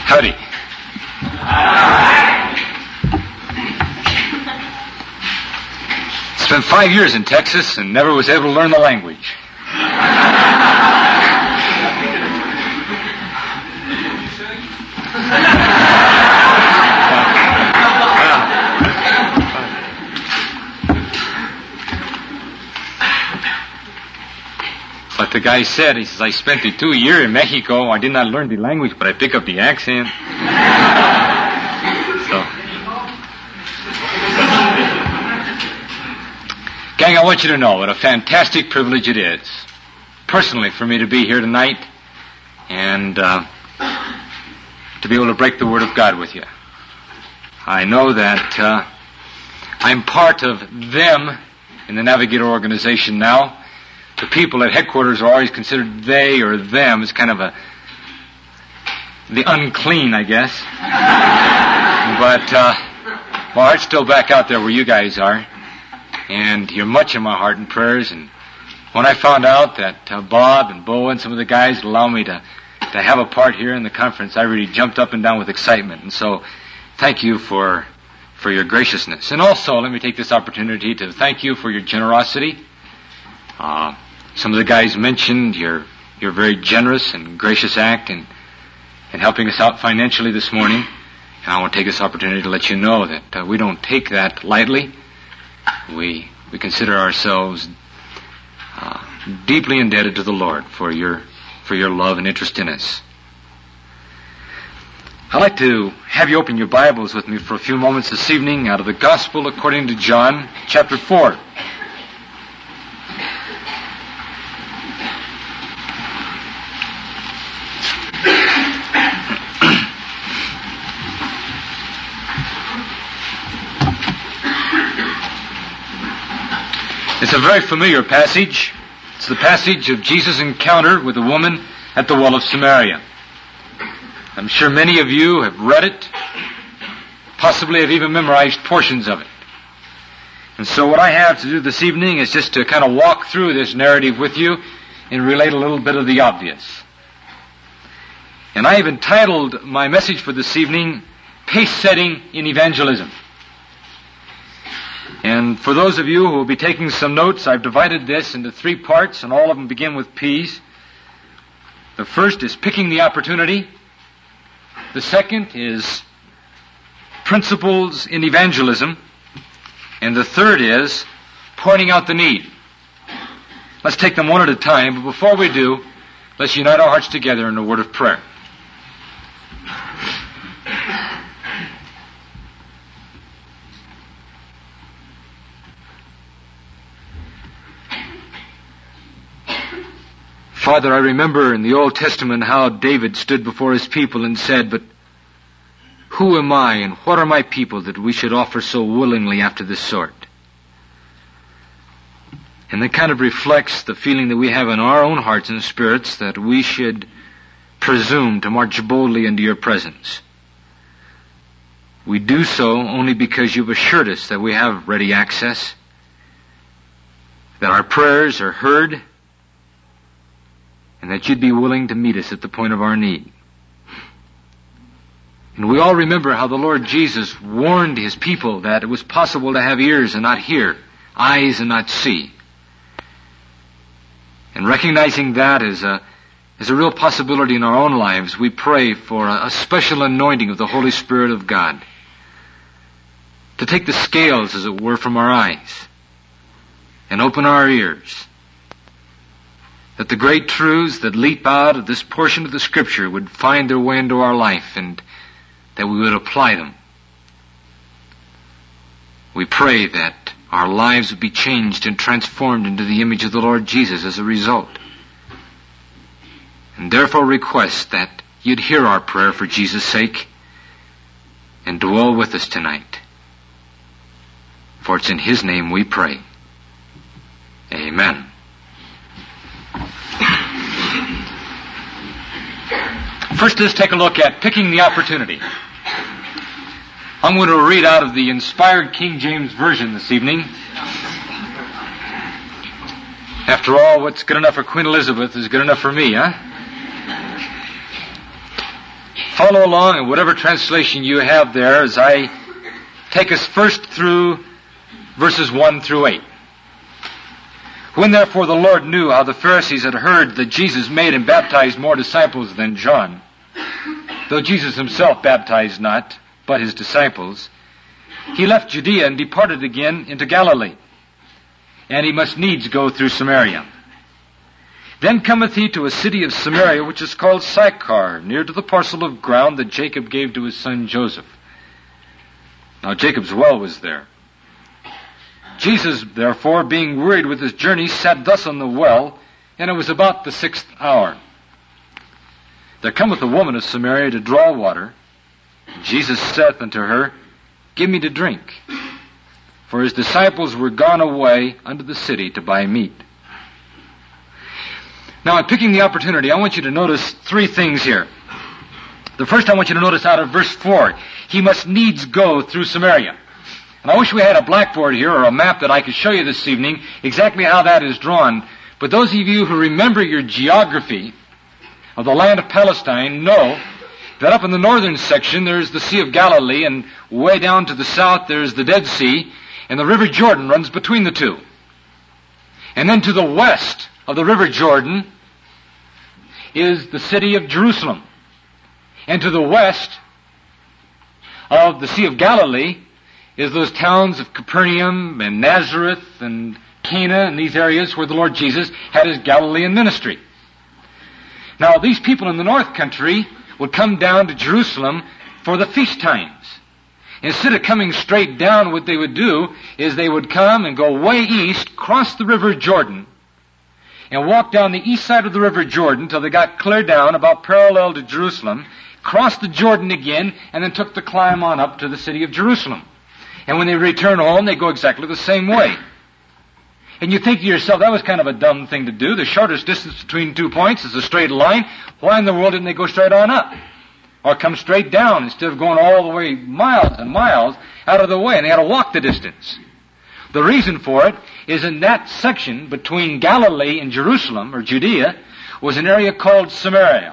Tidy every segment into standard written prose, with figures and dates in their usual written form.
Howdy. Spent 5 years in Texas and never was able to learn the language. But the guy said, he says, I spent the 2 years in Mexico. I did not learn the language, but I pick up the accent. So, gang, I want you to know what a fantastic privilege it is, personally, for me to be here tonight and to be able to break the Word of God with you. I know that I'm part of them in the Navigator organization now. The people at headquarters are always considered they or them as kind of the unclean, I guess. But my heart's still back out there where you guys are. And you're much in my heart and prayers. And when I found out that Bob and Bo and some of the guys would allow me to have a part here in the conference, I really jumped up and down with excitement. And so thank you for your graciousness. And also, let me take this opportunity to thank you for your generosity. Some of the guys mentioned your very generous and gracious act in helping us out financially this morning. And I want to take this opportunity to let you know that we don't take that lightly. We consider ourselves deeply indebted to the Lord for your love and interest in us. I'd like to have you open your Bibles with me for a few moments this evening out of the Gospel according to John, chapter 4. It's a very familiar passage. It's the passage of Jesus' encounter with a woman at the well of Samaria. I'm sure many of you have read it, possibly have even memorized portions of it. And so what I have to do this evening is just to kind of walk through this narrative with you and relate a little bit of the obvious. And I have entitled my message for this evening, Pace Setting in Evangelism. And for those of you who will be taking some notes, I've divided this into 3 parts, and all of them begin with P's. The first is picking the opportunity. The second is principles in evangelism. And the third is pointing out the need. Let's take them one at a time, but before we do, let's unite our hearts together in a word of prayer. Father, I remember in the Old Testament how David stood before his people and said, but who am I and what are my people that we should offer so willingly after this sort? And that kind of reflects the feeling that we have in our own hearts and spirits that we should presume to march boldly into your presence. We do so only because you've assured us that we have ready access, that our prayers are heard, and that you'd be willing to meet us at the point of our need. And we all remember how the Lord Jesus warned his people that it was possible to have ears and not hear, eyes and not see. And recognizing that as a real possibility in our own lives, we pray for a special anointing of the Holy Spirit of God to take the scales, as it were, from our eyes and open our ears, that the great truths that leap out of this portion of the Scripture would find their way into our life and that we would apply them. We pray that our lives would be changed and transformed into the image of the Lord Jesus as a result. And therefore request that you'd hear our prayer for Jesus' sake and dwell with us tonight. For it's in his name we pray. Amen. First, let's take a look at picking the opportunity. I'm going to read out of the inspired King James Version this evening. After all, what's good enough for Queen Elizabeth is good enough for me, huh? follow along in whatever translation you have there as I take us first through verses 1 through 8. When therefore the Lord knew how the Pharisees had heard that Jesus made and baptized more disciples than John, though Jesus himself baptized not, but his disciples, he left Judea and departed again into Galilee, and he must needs go through Samaria. Then cometh he to a city of Samaria, which is called Sychar, near to the parcel of ground that Jacob gave to his son Joseph. Now Jacob's well was there. Jesus, therefore, being wearied with his journey, sat thus on the well, and it was about the 6th hour. There cometh a woman of Samaria to draw water. Jesus saith unto her, Give me to drink. For his disciples were gone away unto the city to buy meat. Now, in picking the opportunity, I want you to notice three things here. The first I want you to notice out of verse 4, he must needs go through Samaria. And I wish we had a blackboard here or a map that I could show you this evening exactly how that is drawn. But those of you who remember your geography of the land of Palestine know that up in the northern section there's the Sea of Galilee, and way down to the south there's the Dead Sea, and the River Jordan runs between the two. And then to the west of the River Jordan is the city of Jerusalem. And to the west of the Sea of Galilee is those towns of Capernaum and Nazareth and Cana and these areas where the Lord Jesus had his Galilean ministry. Now, these people in the north country would come down to Jerusalem for the feast times. Instead of coming straight down, what they would do is they would come and go way east, cross the River Jordan, and walk down the east side of the River Jordan till they got clear down about parallel to Jerusalem, crossed the Jordan again, and then took the climb on up to the city of Jerusalem. And when they return home, they go exactly the same way. And you think to yourself, that was kind of a dumb thing to do. The shortest distance between 2 points is a straight line. Why in the world didn't they go straight on up? Or come straight down instead of going all the way miles and miles out of the way, and they had to walk the distance. The reason for it is in that section between Galilee and Jerusalem, or Judea, was an area called Samaria.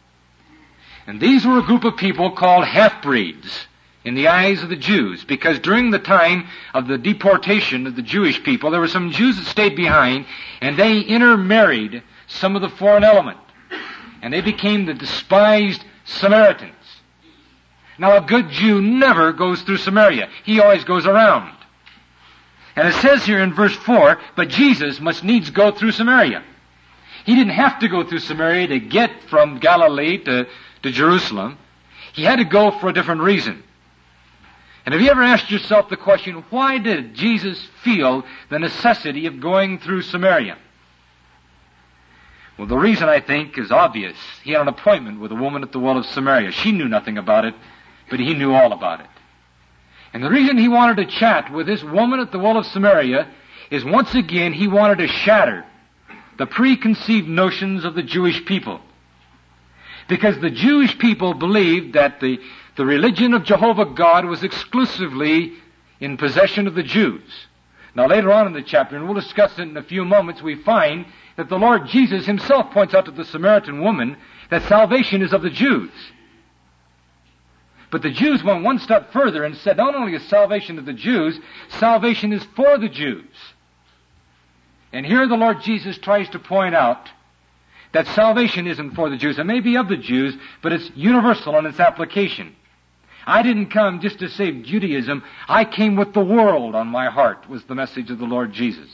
And these were a group of people called half-breeds in the eyes of the Jews, because during the time of the deportation of the Jewish people, there were some Jews that stayed behind, and they intermarried some of the foreign element, and they became the despised Samaritans. Now, a good Jew never goes through Samaria. He always goes around. And it says here in verse 4, but Jesus must needs go through Samaria. He didn't have to go through Samaria to get from Galilee to Jerusalem. He had to go for a different reason. And have you ever asked yourself the question, why did Jesus feel the necessity of going through Samaria? Well, the reason, I think, is obvious. He had an appointment with a woman at the well of Samaria. She knew nothing about it, but he knew all about it. And the reason he wanted to chat with this woman at the well of Samaria is, once again, he wanted to shatter the preconceived notions of the Jewish people. Because the Jewish people believed that the religion of Jehovah God was exclusively in possession of the Jews. Now, later on in the chapter, and we'll discuss it in a few moments, we find that the Lord Jesus himself points out to the Samaritan woman that salvation is of the Jews. But the Jews went one step further and said, not only is salvation of the Jews, salvation is for the Jews. And here the Lord Jesus tries to point out that salvation isn't for the Jews. It may be of the Jews, but it's universal in its application. I didn't come just to save Judaism. I came with the world on my heart, was the message of the Lord Jesus.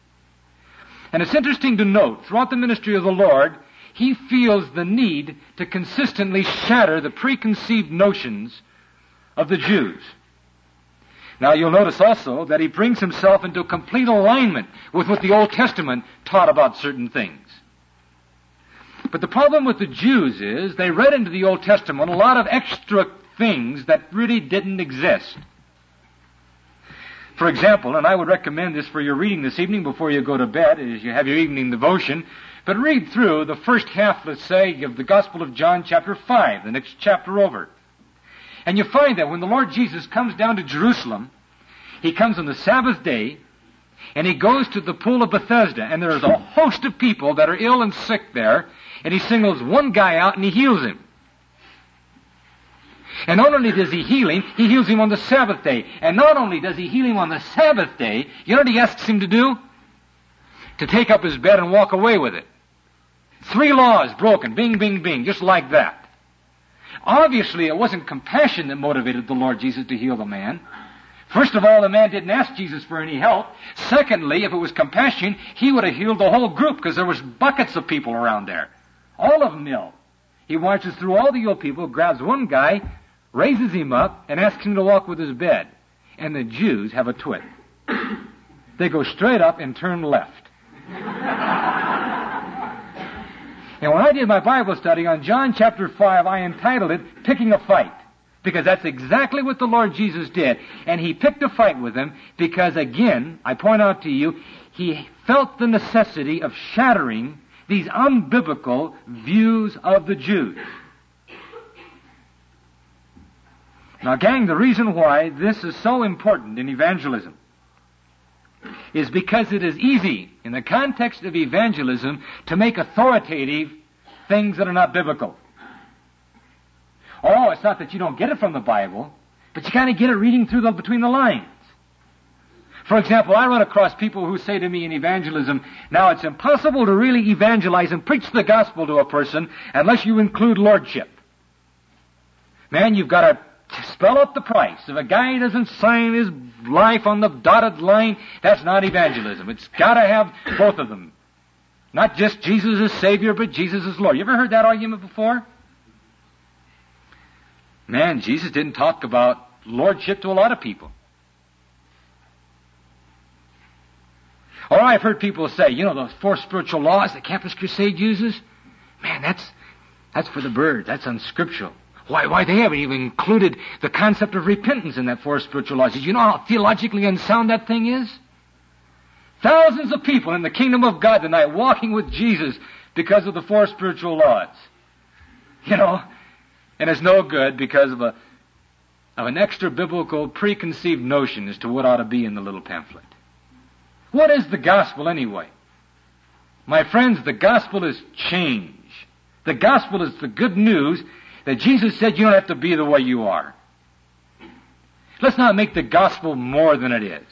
And it's interesting to note, throughout the ministry of the Lord, he feels the need to consistently shatter the preconceived notions of the Jews. Now, you'll notice also that he brings himself into complete alignment with what the Old Testament taught about certain things. But the problem with the Jews is they read into the Old Testament a lot of extra things that really didn't exist. For example, and I would recommend this for your reading this evening before you go to bed, as you have your evening devotion, but read through the first half, let's say, of the Gospel of John chapter 5, the next chapter over. And you find that when the Lord Jesus comes down to Jerusalem, he comes on the Sabbath day, and he goes to the pool of Bethesda, and there's a host of people that are ill and sick there, and he singles one guy out and he heals him. And not only does he heal him, he heals him on the Sabbath day. And not only does he heal him on the Sabbath day, you know what he asks him to do? To take up his bed and walk away with it. 3 laws broken, bing, bing, bing, just like that. Obviously, it wasn't compassion that motivated the Lord Jesus to heal the man. First of all, the man didn't ask Jesus for any help. Secondly, if it was compassion, he would have healed the whole group because there was buckets of people around there. All of them ill. He marches through all the ill people, grabs one guy, raises him up, and asks him to walk with his bed. And the Jews have a twit. They go straight up and turn left. And when I did my Bible study on John chapter 5, I entitled it, Picking a Fight. Because that's exactly what the Lord Jesus did. And he picked a fight with them because, again, I point out to you, he felt the necessity of shattering these unbiblical views of the Jews. Now, gang, the reason why this is so important in evangelism is because it is easy, in the context of evangelism, to make authoritative things that are not biblical. Oh, it's not that you don't get it from the Bible, but you kind of get it reading through between the lines. For example, I run across people who say to me in evangelism, now it's impossible to really evangelize and preach the gospel to a person unless you include lordship. Man, you've got to spell out the price. If a guy doesn't sign his life on the dotted line, that's not evangelism. It's got to have both of them. Not just Jesus as Savior, but Jesus as Lord. You ever heard that argument before? Man, Jesus didn't talk about lordship to a lot of people. Or I've heard people say, you know, those 4 spiritual laws that Campus Crusade uses? Man, that's for the birds. That's unscriptural. Why, they haven't even included the concept of repentance in that 4 spiritual laws. Did you know how theologically unsound that thing is? Thousands of people in the kingdom of God tonight walking with Jesus because of the 4 spiritual laws. You know, and it's no good because of an extra biblical preconceived notion as to what ought to be in the little pamphlet. What is the gospel anyway? My friends, the gospel is change. The gospel is the good news that Jesus said you don't have to be the way you are. Let's not make the gospel more than it is.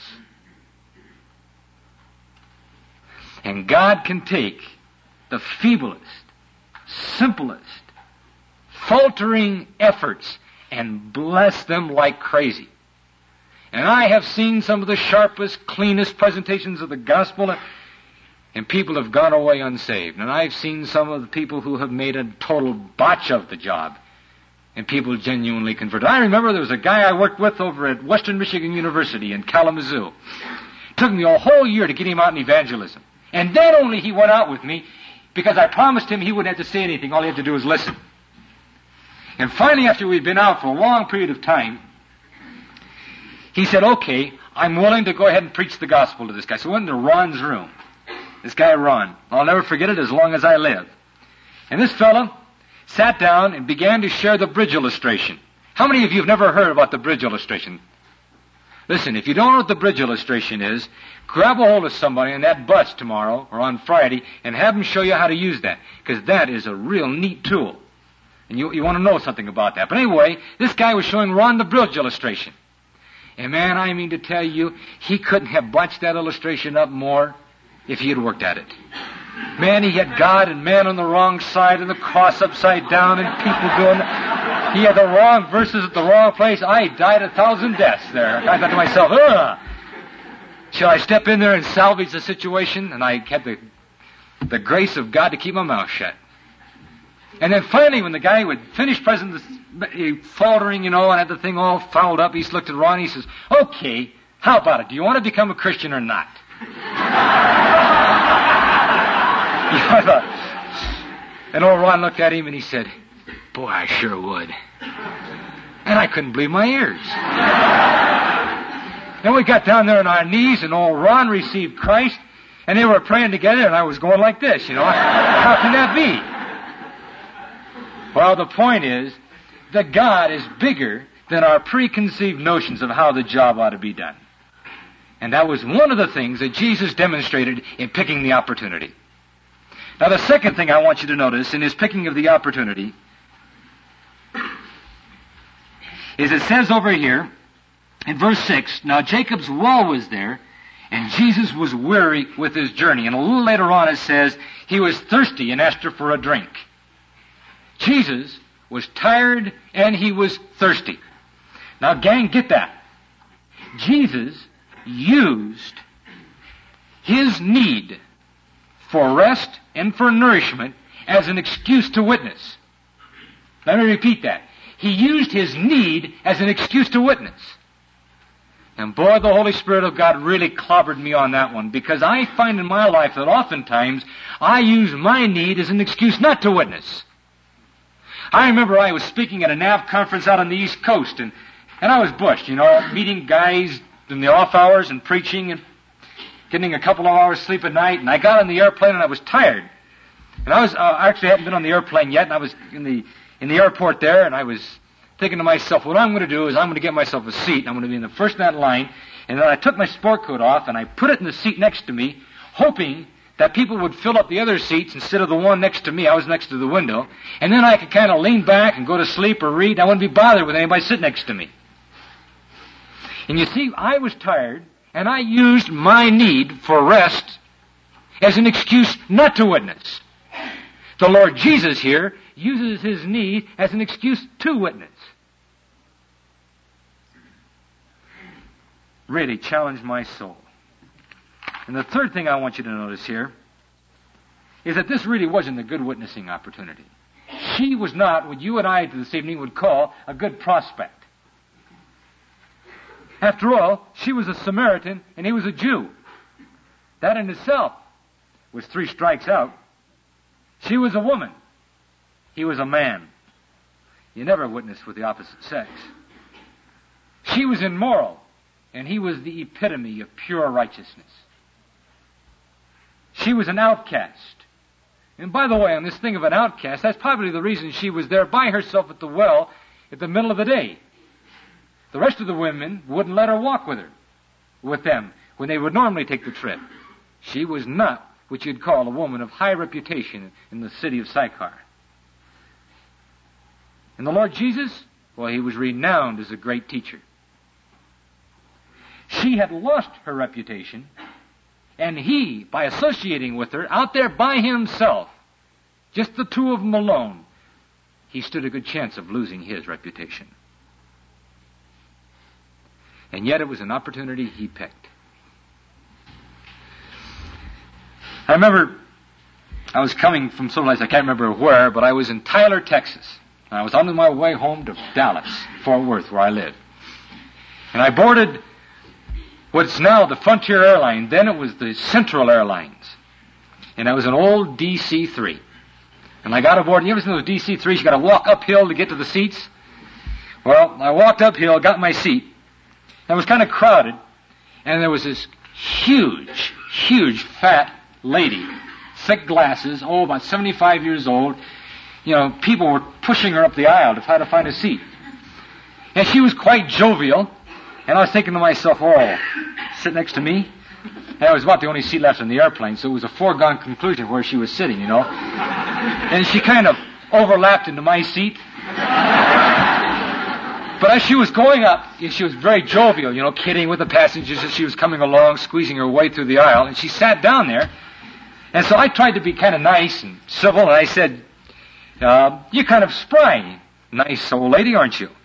And God can take the feeblest, simplest, faltering efforts and bless them like crazy. And I have seen some of the sharpest, cleanest presentations of the gospel, and people have gone away unsaved. And I've seen some of the people who have made a total botch of the job, and people genuinely converted. I remember there was a guy I worked with over at Western Michigan University in Kalamazoo. It took me a whole year to get him out in evangelism. And then only he went out with me because I promised him he wouldn't have to say anything. All he had to do was listen. And finally, after we'd been out for a long period of time, he said, okay, I'm willing to go ahead and preach the gospel to this guy. So we went into Ron's room. This guy, Ron. I'll never forget it as long as I live. And this fellow sat down and began to share the bridge illustration. How many of you have never heard about the bridge illustration? Listen, if you don't know what the bridge illustration is, grab a hold of somebody on that bus tomorrow or on Friday and have them show you how to use that, because that is a real neat tool. And you want to know something about that. But anyway, this guy was showing Ron the bridge illustration. And man, I mean to tell you, he couldn't have botched that illustration up more if he had worked at it. Man, he had God and man on the wrong side and the cross upside down and people doing... He had the wrong verses at the wrong place. I died 1,000 deaths there. I thought to myself, ugh! Shall I step in there and salvage the situation? And I had the grace of God to keep my mouth shut. And then finally, when the guy would finish faltering, and had the thing all fouled up, he looked at Ron and he says, okay, how about it? Do you want to become a Christian or not? And old Ron looked at him and he said, boy, I sure would. And I couldn't believe my ears. Then we got down there on our knees and old Ron received Christ and they were praying together and I was going like this, How can that be? Well, the point is that God is bigger than our preconceived notions of how the job ought to be done. And that was one of the things that Jesus demonstrated in picking the opportunity. Now, the second thing I want you to notice in his picking of the opportunity is it says over here in verse 6, now Jacob's well was there, and Jesus was weary with his journey. And a little later on it says he was thirsty and asked her for a drink. Jesus was tired and he was thirsty. Now, gang, get that. Jesus used his need for rest and for nourishment as an excuse to witness. Let me repeat that. He used his need as an excuse to witness. And boy, the Holy Spirit of God really clobbered me on that one, because I find in my life that oftentimes I use my need as an excuse not to witness. I remember I was speaking at a NAV conference out on the East Coast, and I was bushed, meeting guys in the off hours and preaching and getting a couple of hours sleep at night, and I got on the airplane and I was tired. And I actually hadn't been on the airplane yet, and I was in the airport there, and I was thinking to myself, what I'm going to do is I'm going to get myself a seat, and I'm going to be in the first in that line, and then I took my sport coat off and I put it in the seat next to me, hoping that people would fill up the other seats instead of the one next to me. I was next to the window, and then I could kind of lean back and go to sleep or read. I wouldn't be bothered with anybody sitting next to me. And you see, I was tired, and I used my need for rest as an excuse not to witness. The Lord Jesus here uses his need as an excuse to witness. Really challenged my soul. And the third thing I want you to notice here is that this really wasn't a good witnessing opportunity. She was not what you and I this evening would call a good prospect. After all, she was a Samaritan and he was a Jew. That in itself was 3 strikes out. She was a woman. He was a man. You never witness with the opposite sex. She was immoral, and he was the epitome of pure righteousness. She was an outcast. And by the way, on this thing of an outcast, that's probably the reason she was there by herself at the well at the middle of the day. The rest of the women wouldn't let her walk with them when they would normally take the trip. She was not what you'd call a woman of high reputation in the city of Sychar. And the Lord Jesus, well, he was renowned as a great teacher. She had lost her reputation, and he, by associating with her out there by himself, just the two of them alone, he stood a good chance of losing his reputation. And yet it was an opportunity he picked. I remember I was coming from someplace, I can't remember where, but I was in Tyler, Texas. And I was on my way home to Dallas, Fort Worth, where I live. And I boarded what's now the Frontier Airline. Then it was the Central Airlines. And it was an old DC-3. And I got aboard. You ever seen those DC-3s? You got to walk uphill to get to the seats. Well, I walked uphill, got my seat. And it was kind of crowded. And there was this huge, fat lady. Thick glasses, about 75 years old. People were pushing her up the aisle to try to find a seat. And she was quite jovial. And I was thinking to myself, sit next to me? And it was about the only seat left in the airplane, so it was a foregone conclusion where she was sitting, And she kind of overlapped into my seat. But as she was going up, she was very jovial, kidding with the passengers as she was coming along, squeezing her way through the aisle. And she sat down there. And so I tried to be kind of nice and civil, and I said, you're kind of spry. Nice old lady, aren't you?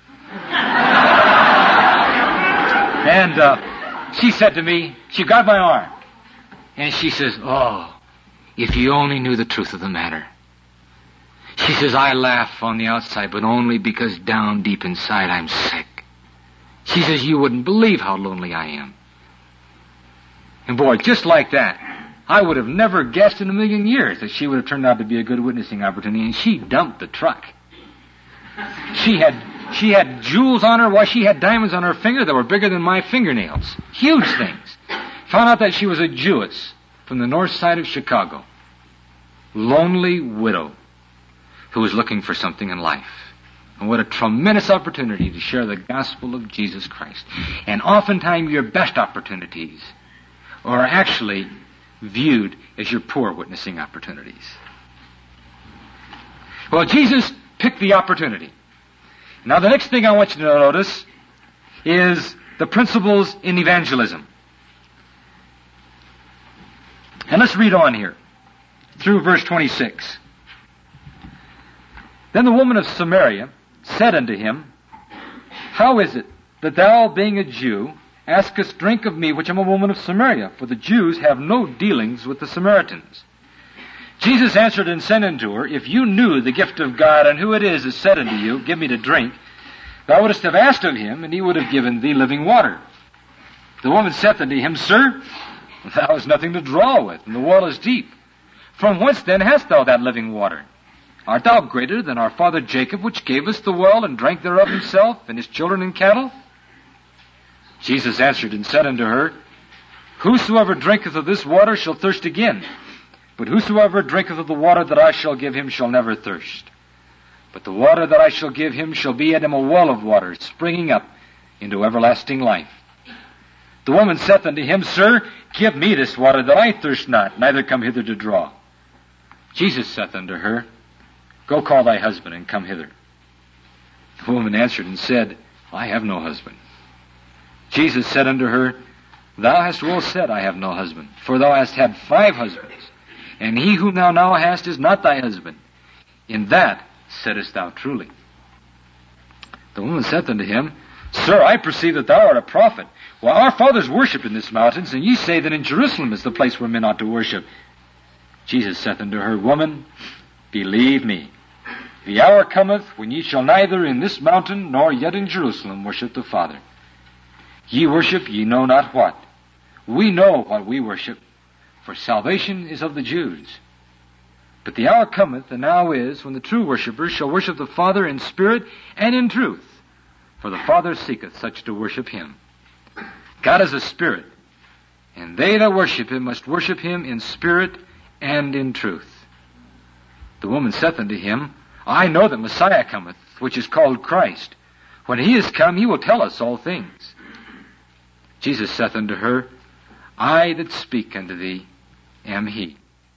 And she said to me, she grabbed my arm, and she says, if you only knew the truth of the matter. She says, I laugh on the outside, but only because down deep inside I'm sick. She says, you wouldn't believe how lonely I am. And boy, just like that, I would have never guessed in a million years that she would have turned out to be a good witnessing opportunity, and she dumped the truck. She had jewels on her. Why, she had diamonds on her finger that were bigger than my fingernails. Huge things. Found out that she was a Jewess from the north side of Chicago. Lonely widow who was looking for something in life. And what a tremendous opportunity to share the gospel of Jesus Christ. And oftentimes your best opportunities are actually viewed as your poor witnessing opportunities. Well, Jesus picked the opportunity. Now, the next thing I want you to notice is the principles in evangelism. And let's read on here through verse 26. Then the woman of Samaria said unto him, How is it that thou, being a Jew, askest drink of me, which am a woman of Samaria? For the Jews have no dealings with the Samaritans. Jesus answered and said unto her, If you knew the gift of God, and who it is that said unto you, Give me to drink, thou wouldst have asked of him, and he would have given thee living water. The woman saith unto him, Sir, thou hast nothing to draw with, and the well is deep. From whence then hast thou that living water? Art thou greater than our father Jacob, which gave us the well, and drank thereof himself, and his children and cattle? Jesus answered and said unto her, Whosoever drinketh of this water shall thirst again. But whosoever drinketh of the water that I shall give him shall never thirst. But the water that I shall give him shall be in him a well of water, springing up into everlasting life. The woman saith unto him, Sir, give me this water, that I thirst not, neither come hither to draw. Jesus saith unto her, Go call thy husband, and come hither. The woman answered and said, I have no husband. Jesus said unto her, Thou hast well said, I have no husband, for thou hast had 5 husbands, and he whom thou now hast is not thy husband. In that saidst thou truly. The woman saith unto him, Sir, I perceive that thou art a prophet. Well, our fathers worshipped in this mountains, and ye say that in Jerusalem is the place where men ought to worship. Jesus saith unto her, Woman, believe me, the hour cometh when ye shall neither in this mountain nor yet in Jerusalem worship the Father. Ye worship ye know not what. We know what we worship, for salvation is of the Jews. But the hour cometh, and now is, when the true worshippers shall worship the Father in spirit and in truth, for the Father seeketh such to worship him. God is a spirit, and they that worship him must worship him in spirit and in truth. The woman saith unto him, I know that Messiah cometh, which is called Christ. When he is come, he will tell us all things. Jesus saith unto her, I that speak unto thee am he.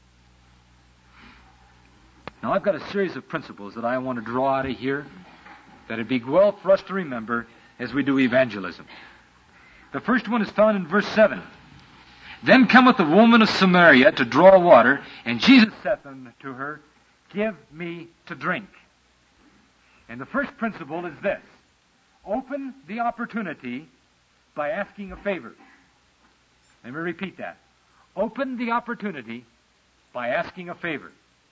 Now I've got a series of principles that I want to draw out of here that it'd be well for us to remember as we do evangelism. The first one is found in verse 7. Then cometh the woman of Samaria to draw water, and Jesus saith unto her, Give me to drink. And the first principle is this: open the opportunity by asking a favor. Let me repeat that. Open the opportunity by asking a favor.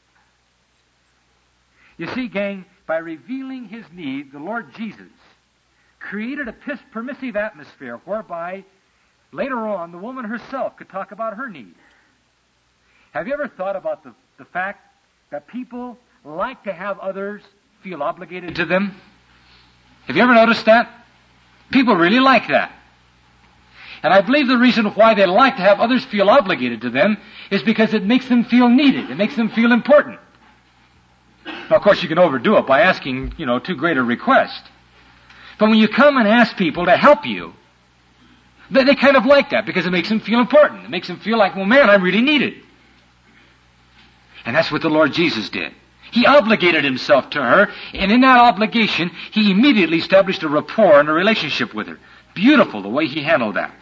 You see, gang, by revealing his need, the Lord Jesus created a permissive atmosphere whereby later on the woman herself could talk about her need. Have you ever thought about the fact that people like to have others feel obligated to them? Have you ever noticed that? People really like that. And I believe the reason why they like to have others feel obligated to them is because it makes them feel needed. It makes them feel important. Now, of course, you can overdo it by asking, too great a request. But when you come and ask people to help you, they kind of like that because it makes them feel important. It makes them feel like, well, man, I'm really needed. And that's what the Lord Jesus did. He obligated himself to her, and in that obligation, he immediately established a rapport and a relationship with her. Beautiful the way he handled that.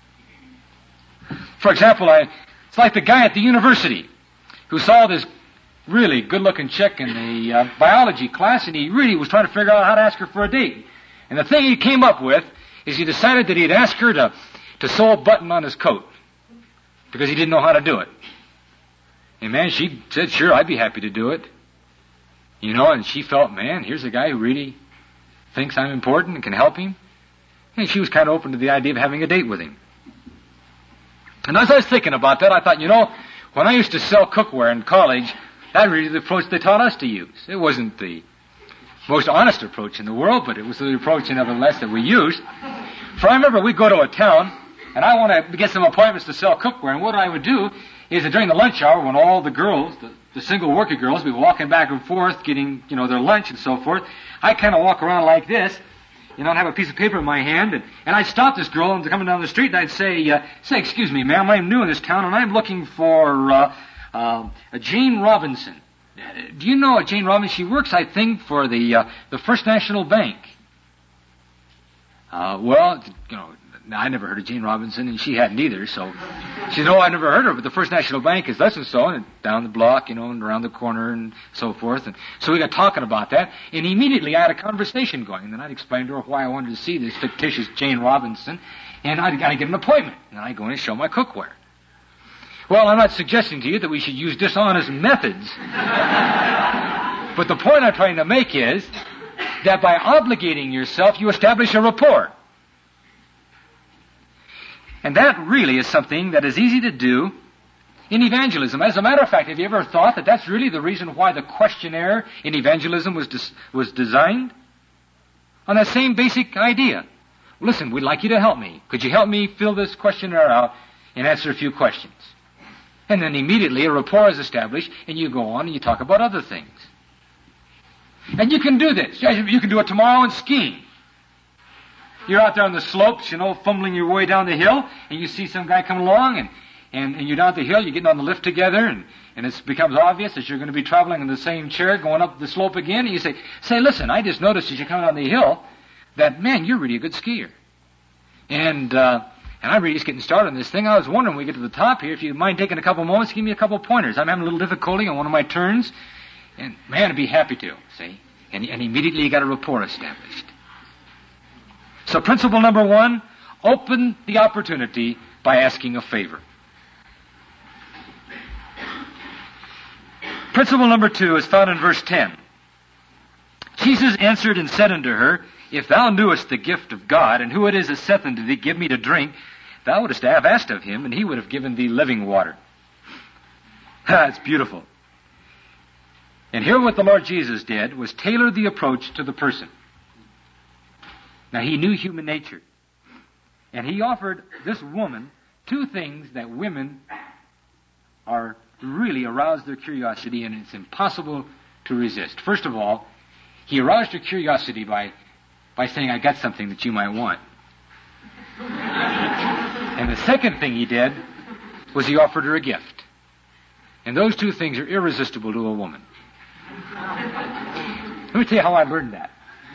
For example, it's like the guy at the university who saw this really good-looking chick in the biology class, and he really was trying to figure out how to ask her for a date. And the thing he came up with is he decided that he'd ask her to sew a button on his coat because he didn't know how to do it. And man, she said, sure, I'd be happy to do it. And she felt, man, here's a guy who really thinks I'm important and can help him. And she was kind of open to the idea of having a date with him. And as I was thinking about that, I thought, when I used to sell cookware in college, that really the approach they taught us to use. It wasn't the most honest approach in the world, but it was the approach, nevertheless, that we used. For I remember we'd go to a town, and I want to get some appointments to sell cookware, and what I would do is that during the lunch hour, when all the girls, the single worker girls, would be walking back and forth, getting, their lunch and so forth, I'd kind of walk around like this, and have a piece of paper in my hand, and I'd stop this girl and coming down the street, and I'd say, excuse me, ma'am, I'm new in this town, and I'm looking for a Jane Robinson. Do you know Jane Robinson? She works, I think, for the First National Bank. Well, you know, I never heard of Jane Robinson, and she hadn't either, so she said, I never heard of her, but the First National Bank is thus and so, and down the block, you know, and around the corner and so forth. And so we got talking about that, and immediately I had a conversation going, and then I'd explain to her why I wanted to see this fictitious Jane Robinson, and I'd got to get an appointment, and I'd go in and show my cookware. Well, I'm not suggesting to you that we should use dishonest methods, but the point I'm trying to make is that by obligating yourself, you establish a rapport. And that really is something that is easy to do in evangelism. As a matter of fact, have you ever thought that that's really the reason why the questionnaire in evangelism was designed? On that same basic idea. Listen, we'd like you to help me. Could you help me fill this questionnaire out and answer a few questions? And then immediately a rapport is established, and you go on and you talk about other things. And you can do this. You can do it tomorrow in skiing. You're out there on the slopes, you know, fumbling your way down the hill, and you see some guy come along, and you're down the hill, you're getting on the lift together, and it becomes obvious that you're going to be traveling in the same chair, going up the slope again, and you say, listen, I just noticed as you come down the hill that, man, you're really a good skier. And I'm really just getting started on this thing. I was wondering when we get to the top here, if you mind taking a couple moments, give me a couple pointers. I'm having a little difficulty on one of my turns, and, man, I'd be happy to, see? And immediately you got a rapport established. So principle number 1, open the opportunity by asking a favor. Principle number 2 is found in verse 10. Jesus answered and said unto her, If thou knewest the gift of God, and who it is that saith unto thee, Give me to drink, thou wouldst have asked of him, and he would have given thee living water. It's beautiful. And here what the Lord Jesus did was tailor the approach to the person. Now, he knew human nature. And he offered this woman 2 things that women are really aroused their curiosity, and it's impossible to resist. First of all, he aroused her curiosity by saying, I got something that you might want. And the second thing he did was he offered her a gift. And those 2 things are irresistible to a woman. Let me tell you how I learned that.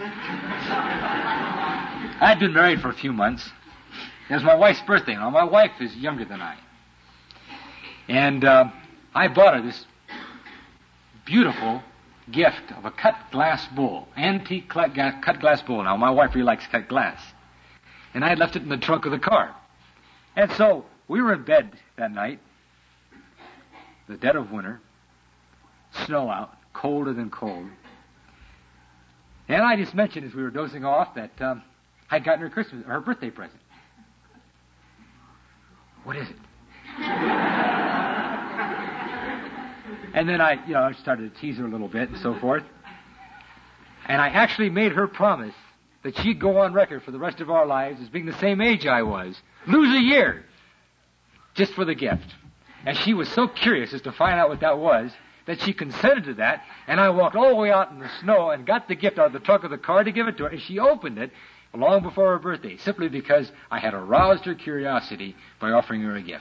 I'd been married for a few months. It was my wife's birthday. Now, my wife is younger than I. And I bought her this beautiful gift of a cut glass bowl, antique cut glass bowl. Now, my wife really likes cut glass. And I had left it in the trunk of the car. And so we were in bed that night, the dead of winter, snow out, colder than cold. And I just mentioned as we were dozing off that I'd gotten her her birthday present. What is it? And then I started to tease her a little bit and so forth. And I actually made her promise that she'd go on record for the rest of our lives as being the same age I was. Lose a year. Just for the gift. And she was so curious as to find out what that was that she consented to that. And I walked all the way out in the snow and got the gift out of the trunk of the car to give it to her. And she opened it long before her birthday, simply because I had aroused her curiosity by offering her a gift.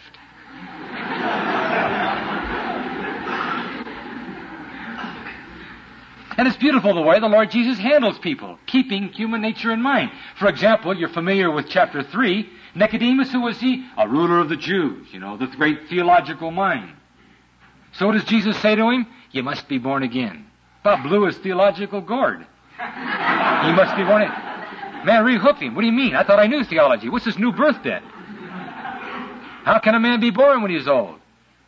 And it's beautiful the way the Lord Jesus handles people, keeping human nature in mind. For example, you're familiar with chapter 3. Nicodemus, who was he? A ruler of the Jews, the great theological mind. So what does Jesus say to him? You must be born again. Bob blew his theological gourd. You must be born again. Man, rehooked him. What do you mean? I thought I knew theology. What's this new birth then? How can a man be born when he's old?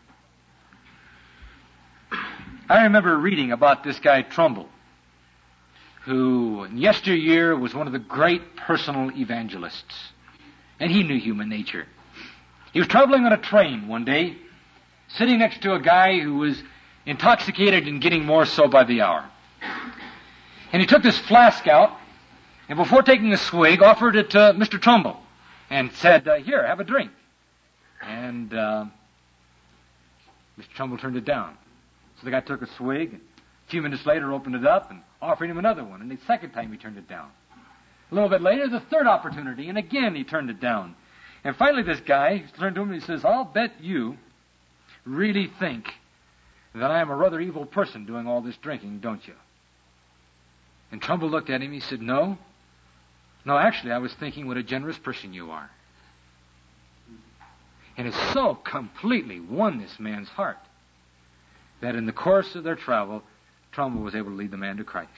I remember reading about this guy Trumbull, who in yesteryear was one of the great personal evangelists. And he knew human nature. He was traveling on a train one day, sitting next to a guy who was intoxicated and getting more so by the hour. And he took this flask out, and before taking a swig, offered it to Mr. Trumbull, and said, here, have a drink. And Mr. Trumbull turned it down. So the guy took a swig, and a few minutes later opened it up and offered him another one. And the second time he turned it down. A little bit later, the third opportunity, and again he turned it down. And finally this guy turned to him and he says, I'll bet you really think that I am a rather evil person doing all this drinking, don't you? And Trumbull looked at him. He said, No, actually, I was thinking what a generous person you are. And it so completely won this man's heart that in the course of their travel, Trumbull was able to lead the man to Christ.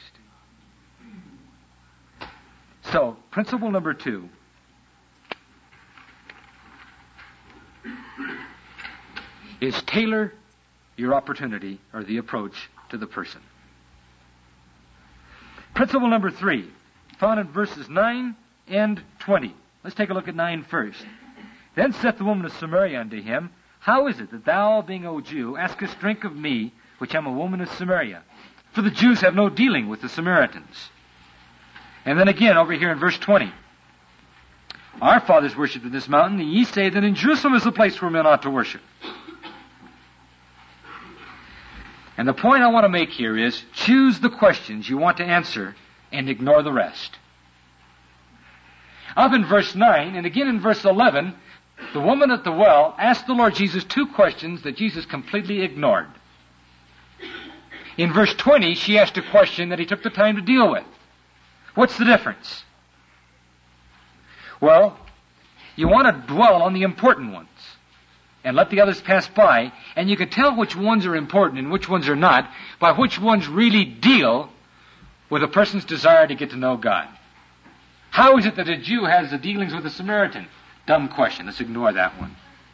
So, principle number 2 is tailor your opportunity or the approach to the person. Principle number 3, found in verses 9 and 20. Let's take a look at 9 first. Then saith the woman of Samaria unto him, How is it that thou, being a Jew, askest drink of me, which am a woman of Samaria? For the Jews have no dealing with the Samaritans. And then again, over here in verse 20. Our fathers worshipped in this mountain, and ye say that in Jerusalem is the place where men ought to worship. And the point I want to make here is, choose the questions you want to answer and ignore the rest. Up in verse 9, and again in verse 11, the woman at the well asked the Lord Jesus 2 questions that Jesus completely ignored. In verse 20, she asked a question that he took the time to deal with. What's the difference? Well, you want to dwell on the important ones and let the others pass by, and you can tell which ones are important and which ones are not by which ones really deal with a person's desire to get to know God. How is it that a Jew has the dealings with a Samaritan? Dumb question. Let's ignore that one.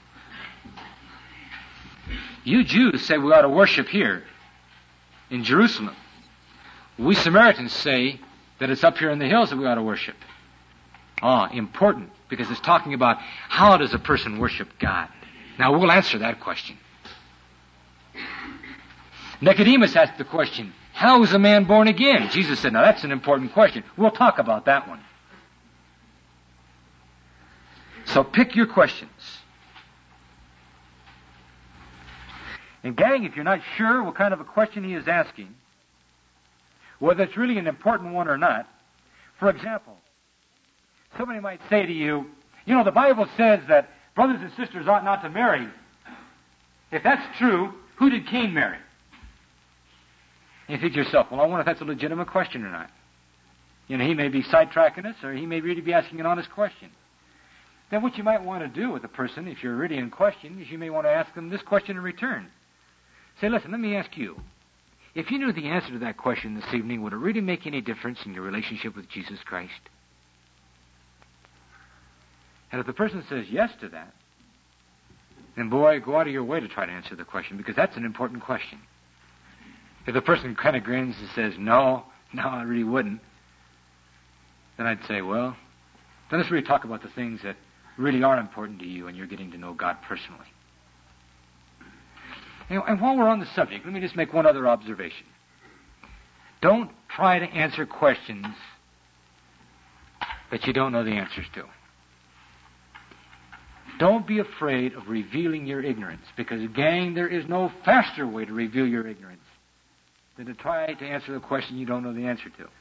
You Jews say we ought to worship here in Jerusalem. We Samaritans say that it's up here in the hills that we ought to worship. Important, because it's talking about how does a person worship God. Now, we'll answer that question. Nicodemus asked the question, how is a man born again? Jesus said, now that's an important question. We'll talk about that one. So pick your questions. And gang, if you're not sure what kind of a question he is asking, whether it's really an important one or not, for example, somebody might say to you, you know, the Bible says that brothers and sisters ought not to marry. If that's true, who did Cain marry? And you think to yourself, well, I wonder if that's a legitimate question or not. You know, he may be sidetracking us, or he may really be asking an honest question. Then what you might want to do with a person, if you're really in question, is you may want to ask them this question in return. Say, listen, let me ask you. If you knew the answer to that question this evening, would it really make any difference in your relationship with Jesus Christ? And if the person says yes to that, then boy, go out of your way to try to answer the question, because that's an important question. If the person kind of grins and says, no, I really wouldn't, then I'd say, well, then let's really talk about the things that really are important to you and you're getting to know God personally. And while we're on the subject, let me just make one other observation. Don't try to answer questions that you don't know the answers to. Don't be afraid of revealing your ignorance, because, gang, there is no faster way to reveal your ignorance than to try to answer the question you don't know the answer to.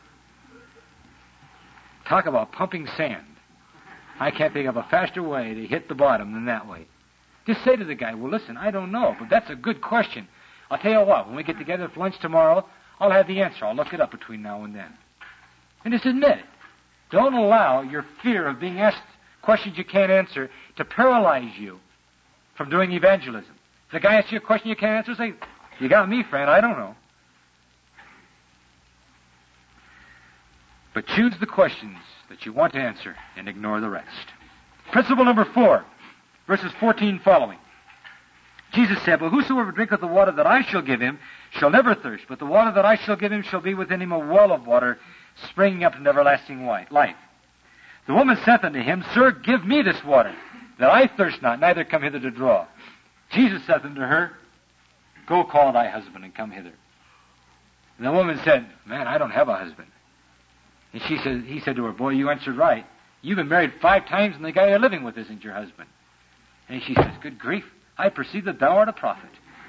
Talk about pumping sand. I can't think of a faster way to hit the bottom than that way. Just say to the guy, well, listen, I don't know, but that's a good question. I'll tell you what, when we get together for lunch tomorrow, I'll have the answer. I'll look it up between now and then. And just admit it. Don't allow your fear of being asked questions you can't answer to paralyze you from doing evangelism. If the guy asks you a question you can't answer, say, you got me, friend, I don't know. But choose the questions that you want to answer and ignore the rest. Principle number 4, verses 14 following. Jesus said, but whosoever drinketh the water that I shall give him shall never thirst, but the water that I shall give him shall be within him a well of water springing up to everlasting life. The woman saith unto him, Sir, give me this water, that I thirst not, neither come hither to draw. Jesus saith unto her, Go call thy husband and come hither. And the woman said, Man, I don't have a husband. And he said to her, Boy, you answered right. You've been married 5 times, and the guy you're living with isn't your husband. And she says, Good grief, I perceive that thou art a prophet.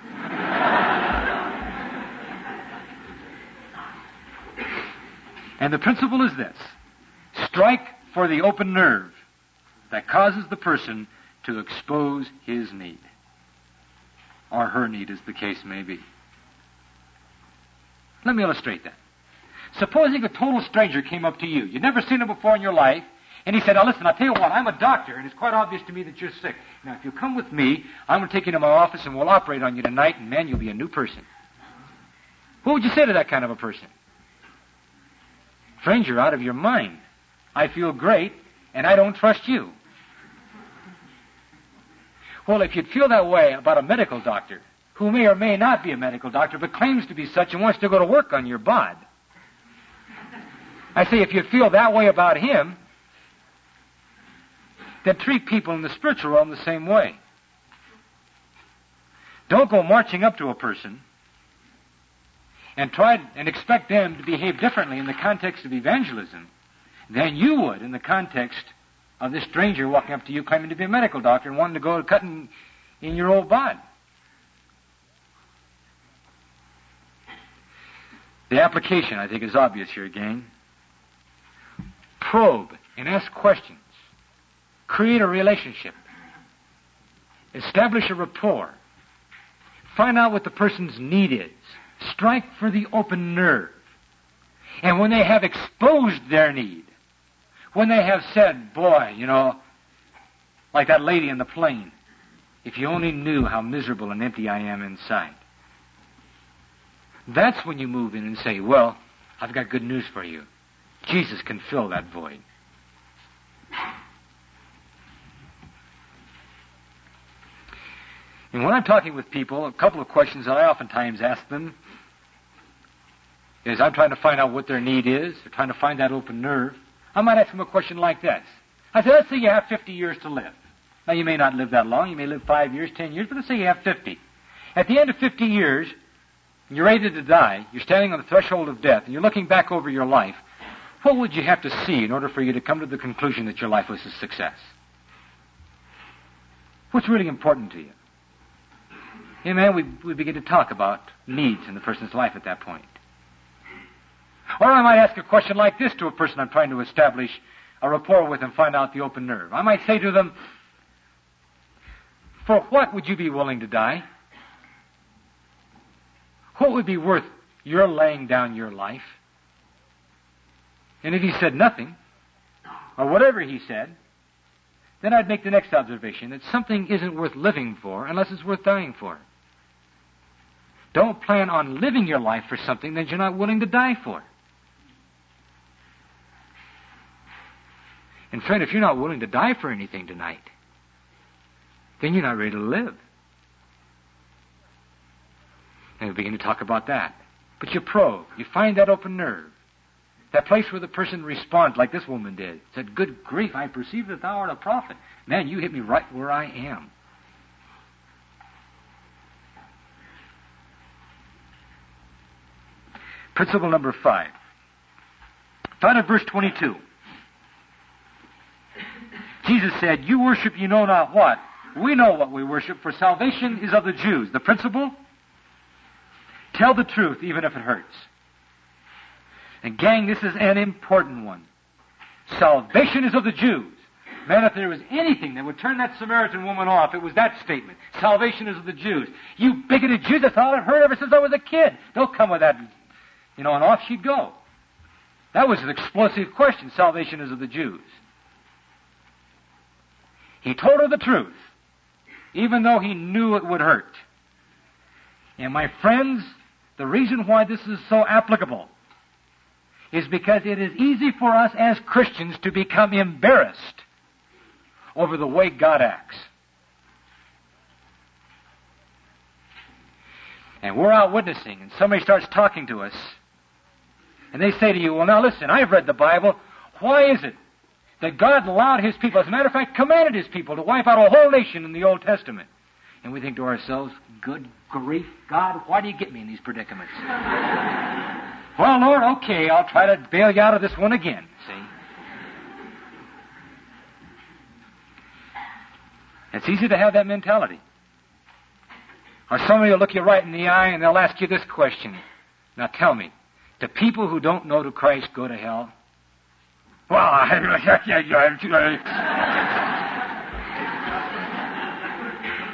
And the principle is this. Strike for the open nerve that causes the person to expose his need. or her need, as the case may be. Let me illustrate that. Supposing a total stranger came up to you. You'd never seen him before in your life, and he said, now listen, I'll tell you what, I'm a doctor, and it's quite obvious to me that you're sick. Now, if you'll come with me, I'm going to take you to my office, and we'll operate on you tonight, and man, you'll be a new person. What would you say to that kind of a person? Friend, you're out of your mind. I feel great, and I don't trust you. Well, if you'd feel that way about a medical doctor, who may or may not be a medical doctor, but claims to be such and wants to go to work on your bod, I say if you feel that way about him, then treat people in the spiritual realm the same way. Don't go marching up to a person and try and expect them to behave differently in the context of evangelism than you would in the context of this stranger walking up to you claiming to be a medical doctor and wanting to go cutting in your old bod. The application, I think, is obvious here, gang. Probe and ask questions. Create a relationship. Establish a rapport. Find out what the person's need is. Strike for the open nerve. And when they have exposed their need, when they have said, boy, you know, like that lady in the plane, if you only knew how miserable and empty I am inside. That's when you move in and say, well, I've got good news for you. Jesus can fill that void. And when I'm talking with people, a couple of questions that I oftentimes ask them is I'm trying to find out what their need is. They're trying to find that open nerve. I might ask them a question like this. I say, let's say you have 50 years to live. Now, you may not live that long. You may live 5 years, 10 years, but let's say you have 50. At the end of 50 years, you're ready to die. You're standing on the threshold of death, and you're looking back over your life. What would you have to see in order for you to come to the conclusion that your life was a success? What's really important to you? Amen. We begin to talk about needs in the person's life at that point. Or I might ask a question like this to a person I'm trying to establish a rapport with and find out the open nerve. I might say to them, for what would you be willing to die? What would be worth your laying down your life? And if he said nothing, or whatever he said, then I'd make the next observation, that something isn't worth living for unless it's worth dying for. Don't plan on living your life for something that you're not willing to die for. And friend, if you're not willing to die for anything tonight, then you're not ready to live. And we begin to talk about that. But you probe. You find that open nerve. That place where the person responds like this woman did. Said, good grief, I perceive that thou art a prophet. Man, you hit me right where I am. Principle number 5. Found in verse 22. Jesus said, you worship you know not what. We know what we worship, for salvation is of the Jews. The principle? Tell the truth, even if it hurts. And gang, this is an important one. Salvation is of the Jews. Man, if there was anything that would turn that Samaritan woman off, it was that statement. Salvation is of the Jews. You bigoted Jews, that's all I've heard ever since I was a kid. Don't come with that, and off she'd go. That was an explosive question. Salvation is of the Jews. He told her the truth, even though he knew it would hurt. And my friends, the reason why this is so applicable is because it is easy for us as Christians to become embarrassed over the way God acts. And we're out witnessing, and somebody starts talking to us, and they say to you, well, now listen, I've read the Bible. Why is it that God allowed His people, as a matter of fact, commanded His people to wipe out a whole nation in the Old Testament? And we think to ourselves, good grief, God, why do you get me in these predicaments? Well, Lord, okay, I'll try to bail you out of this one again, see? It's easy to have that mentality. Or somebody will look you right in the eye and they'll ask you this question. Now tell me, do people who don't know to Christ go to hell? Well,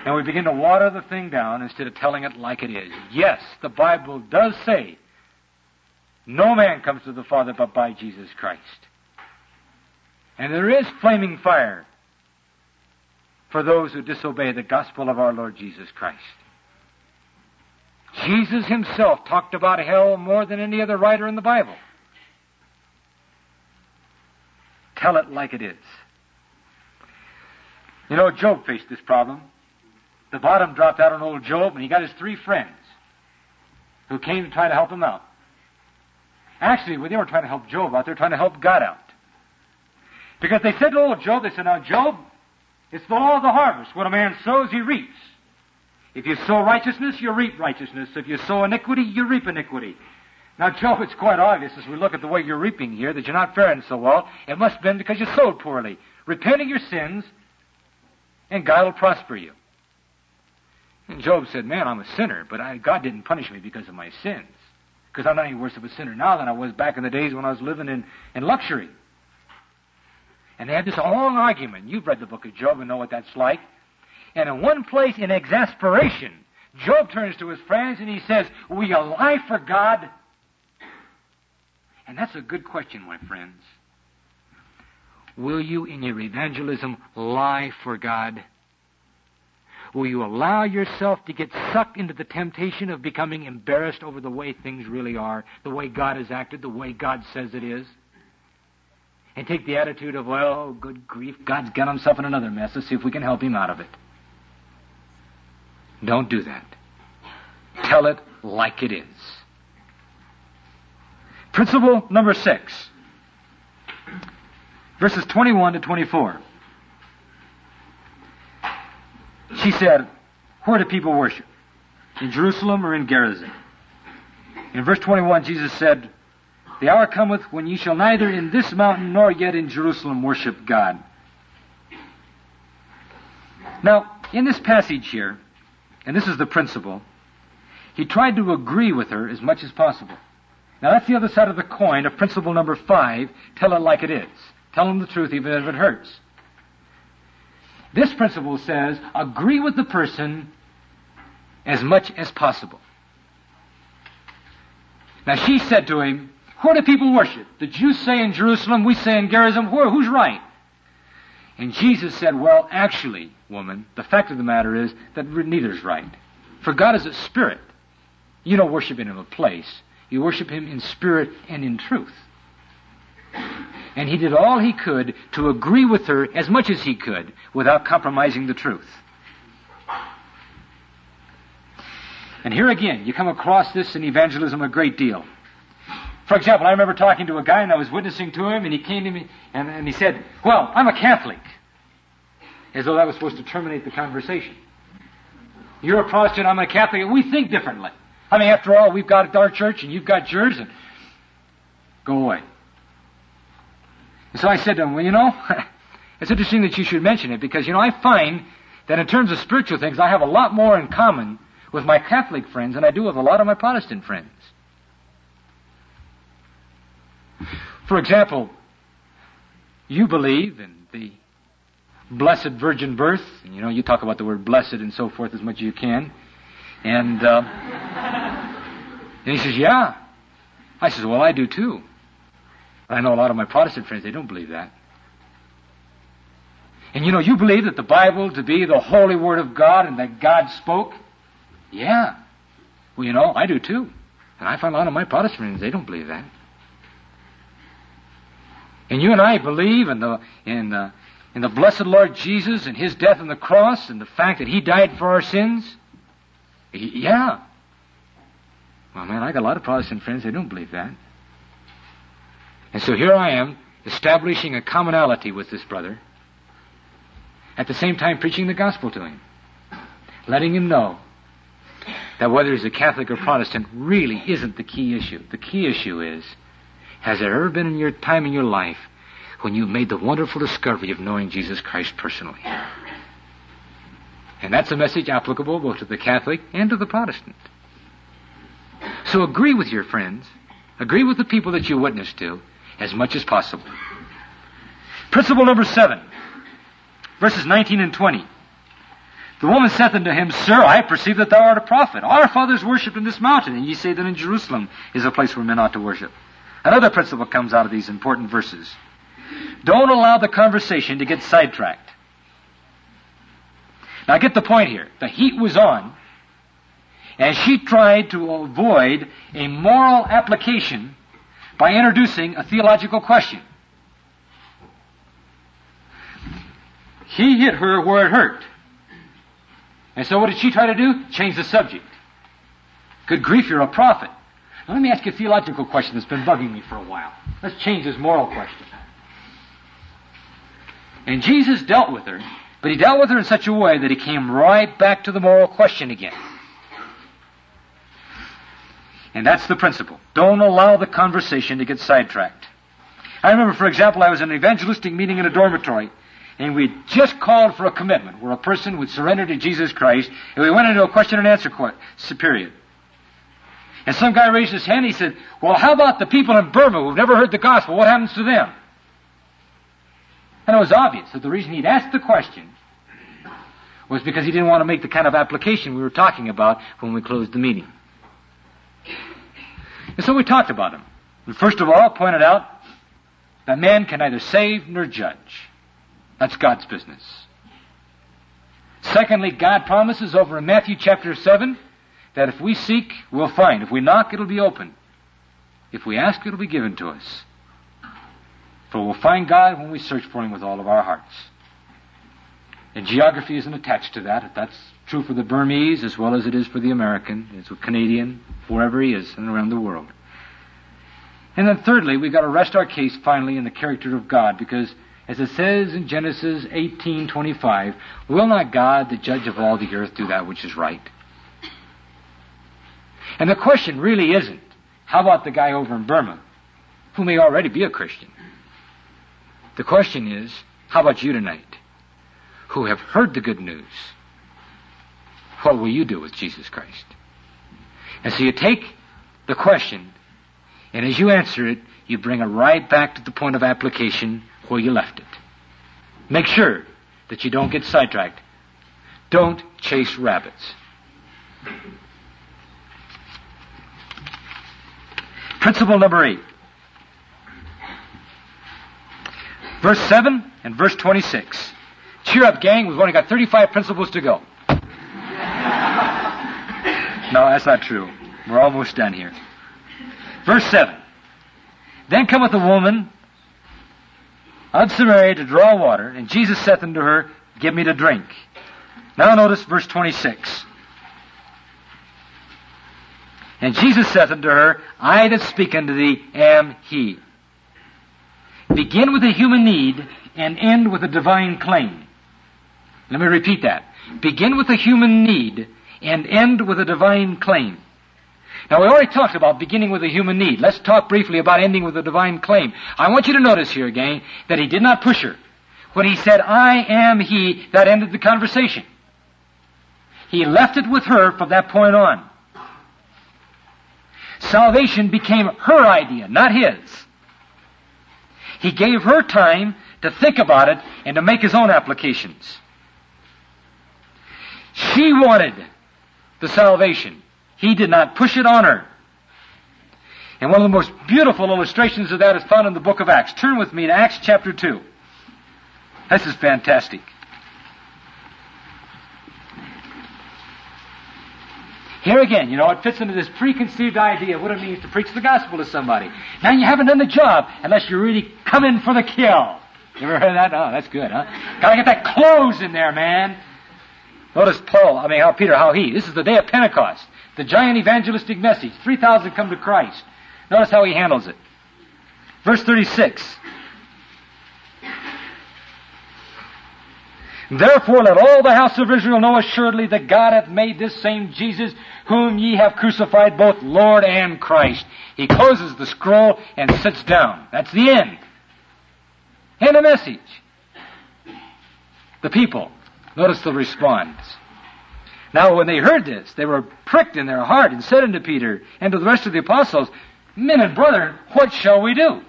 and we begin to water the thing down instead of telling it like it is. Yes, the Bible does say, no man comes to the Father but by Jesus Christ. And there is flaming fire for those who disobey the gospel of our Lord Jesus Christ. Jesus himself talked about hell more than any other writer in the Bible. Tell it like it is. You know, Job faced this problem. The bottom dropped out on old Job, and he got his 3 friends who came to try to help him out. Actually, they weren't trying to help Job out, they were trying to help God out. Because they said to old Job, they said, now, Job, it's the law of the harvest. What a man sows, he reaps. If you sow righteousness, you reap righteousness. If you sow iniquity, you reap iniquity. Now, Job, it's quite obvious as we look at the way you're reaping here that you're not faring so well. It must have been because you sowed poorly. Repent of your sins, and God will prosper you. And Job said, man, I'm a sinner, but God didn't punish me because of my sins. Because I'm not any worse of a sinner now than I was back in the days when I was living in luxury. And they had this long argument. You've read the book of Job and know what that's like. And in one place, in exasperation, Job turns to his friends and he says, will you lie for God? And that's a good question, my friends. Will you, in your evangelism, lie for God? Will you allow yourself to get sucked into the temptation of becoming embarrassed over the way things really are, the way God has acted, the way God says it is? And take the attitude of, well, good grief, God's got himself in another mess. Let's see if we can help him out of it. Don't do that. Tell it like it is. Principle number 6. Verses 21 to 24. She said, where do people worship? In Jerusalem or in Gerizim? In verse 21, Jesus said, the hour cometh when ye shall neither in this mountain nor yet in Jerusalem worship God. Now, in this passage here, and this is the principle, he tried to agree with her as much as possible. Now, that's the other side of the coin of principle number 5, tell it like it is. Tell them the truth even if it hurts. This principle says, agree with the person as much as possible. Now, she said to him, where do people worship? The Jews say in Jerusalem, we say in Gerizim. Who's right? And Jesus said, well, actually, woman, the fact of the matter is that neither's right. For God is a spirit. You don't worship him in a place. You worship him in spirit and in truth. And he did all he could to agree with her as much as he could without compromising the truth. And here again, you come across this in evangelism a great deal. For example, I remember talking to a guy and I was witnessing to him and he came to me and he said, well, I'm a Catholic. As though that was supposed to terminate the conversation. You're a Protestant, I'm a Catholic, we think differently. I mean, after all, we've got our church and you've got yours, and go away. And so I said to him, well, you know, it's interesting that you should mention it because, you know, I find that in terms of spiritual things, I have a lot more in common with my Catholic friends than I do with a lot of my Protestant friends. For example, you believe in the blessed virgin birth. And, you know, you talk about the word blessed and so forth as much as you can. And he says, yeah. I says, well, I do too. But I know a lot of my Protestant friends, they don't believe that. And you know, you believe that the Bible to be the holy Word of God and that God spoke? Yeah. Well, you know, I do too. And I find a lot of my Protestant friends, they don't believe that. And you and I believe in the blessed Lord Jesus and his death on the cross and the fact that he died for our sins? Yeah. Well, man, I got a lot of Protestant friends, they don't believe that. And so here I am, establishing a commonality with this brother, at the same time preaching the gospel to him, letting him know that whether he's a Catholic or Protestant really isn't the key issue. The key issue is, has there ever been in your time in your life when you made the wonderful discovery of knowing Jesus Christ personally? And that's a message applicable both to the Catholic and to the Protestant. So agree with your friends, agree with the people that you witness to, as much as possible. Principle number 7, verses 19 and 20. The woman saith unto him, Sir, I perceive that thou art a prophet. Our fathers worshipped in this mountain, and ye say that in Jerusalem is a place where men ought to worship. Another principle comes out of these important verses. Don't allow the conversation to get sidetracked. Now get the point here. The heat was on, and she tried to avoid a moral application by introducing a theological question. He hit her where it hurt. And so what did she try to do? Change the subject. Good grief, you're a prophet. Now let me ask you a theological question that's been bugging me for a while. Let's change this moral question. And Jesus dealt with her, but he dealt with her in such a way that he came right back to the moral question again. And that's the principle. Don't allow the conversation to get sidetracked. I remember, for example, I was in an evangelistic meeting in a dormitory, and we just called for a commitment where a person would surrender to Jesus Christ, and we went into a question and answer period. And some guy raised his hand, he said, well, how about the people in Burma who've never heard the gospel? What happens to them? And it was obvious that the reason he'd asked the question was because he didn't want to make the kind of application we were talking about when we closed the meeting. And so we talked about him. We first of all pointed out that man can neither save nor judge. That's God's business. Secondly, God promises over in Matthew chapter 7 that if we seek, we'll find. If we knock, it'll be open. If we ask, it'll be given to us. For we'll find God when we search for Him with all of our hearts. And geography isn't attached to that. That's true for the Burmese as well as it is for the American, it's a Canadian, wherever he is and around the world. And then thirdly, we've got to rest our case finally in the character of God, because as it says in Genesis 18:25, will not God, the judge of all the earth, do that which is right? And the question really isn't, how about the guy over in Burma, who may already be a Christian? The question is, how about you tonight, who have heard the good news? What will you do with Jesus Christ? And so you take the question, and as you answer it, you bring it right back to the point of application where you left it. Make sure that you don't get sidetracked. Don't chase rabbits. Principle number 8. Verse 7 and verse 26. Cheer up, gang. We've only got 35 principles to go. No, that's not true. We're almost done here. Verse 7. Then cometh the woman of Samaria to draw water, and Jesus saith unto her, Give me to drink. Now notice verse 26. And Jesus saith unto her, I that speak unto thee am He. Begin with a human need and end with a divine claim. Let me repeat that. Begin with a human need and end with a divine claim. Now, we already talked about beginning with a human need. Let's talk briefly about ending with a divine claim. I want you to notice here again that he did not push her. When he said, I am He, that ended the conversation. He left it with her from that point on. Salvation became her idea, not his. He gave her time to think about it and to make his own applications. She wanted the salvation. He did not push it on her. And one of the most beautiful illustrations of that is found in the book of Acts. Turn with me to Acts chapter 2. This is fantastic. Here again, it fits into this preconceived idea of what it means to preach the gospel to somebody. Now, you haven't done the job unless you really come in for the kill. You ever heard of that? Oh, that's good, huh? Gotta get that close in there, man. Notice this is the day of Pentecost. The giant evangelistic message. 3,000 come to Christ. Notice how he handles it. Verse 36. Therefore let all the house of Israel know assuredly that God hath made this same Jesus, whom ye have crucified, both Lord and Christ. He closes the scroll and sits down. That's the end. End of message. The people, notice the response. Now when they heard this, they were pricked in their heart and said unto Peter and to the rest of the apostles, Men and brethren, what shall we do?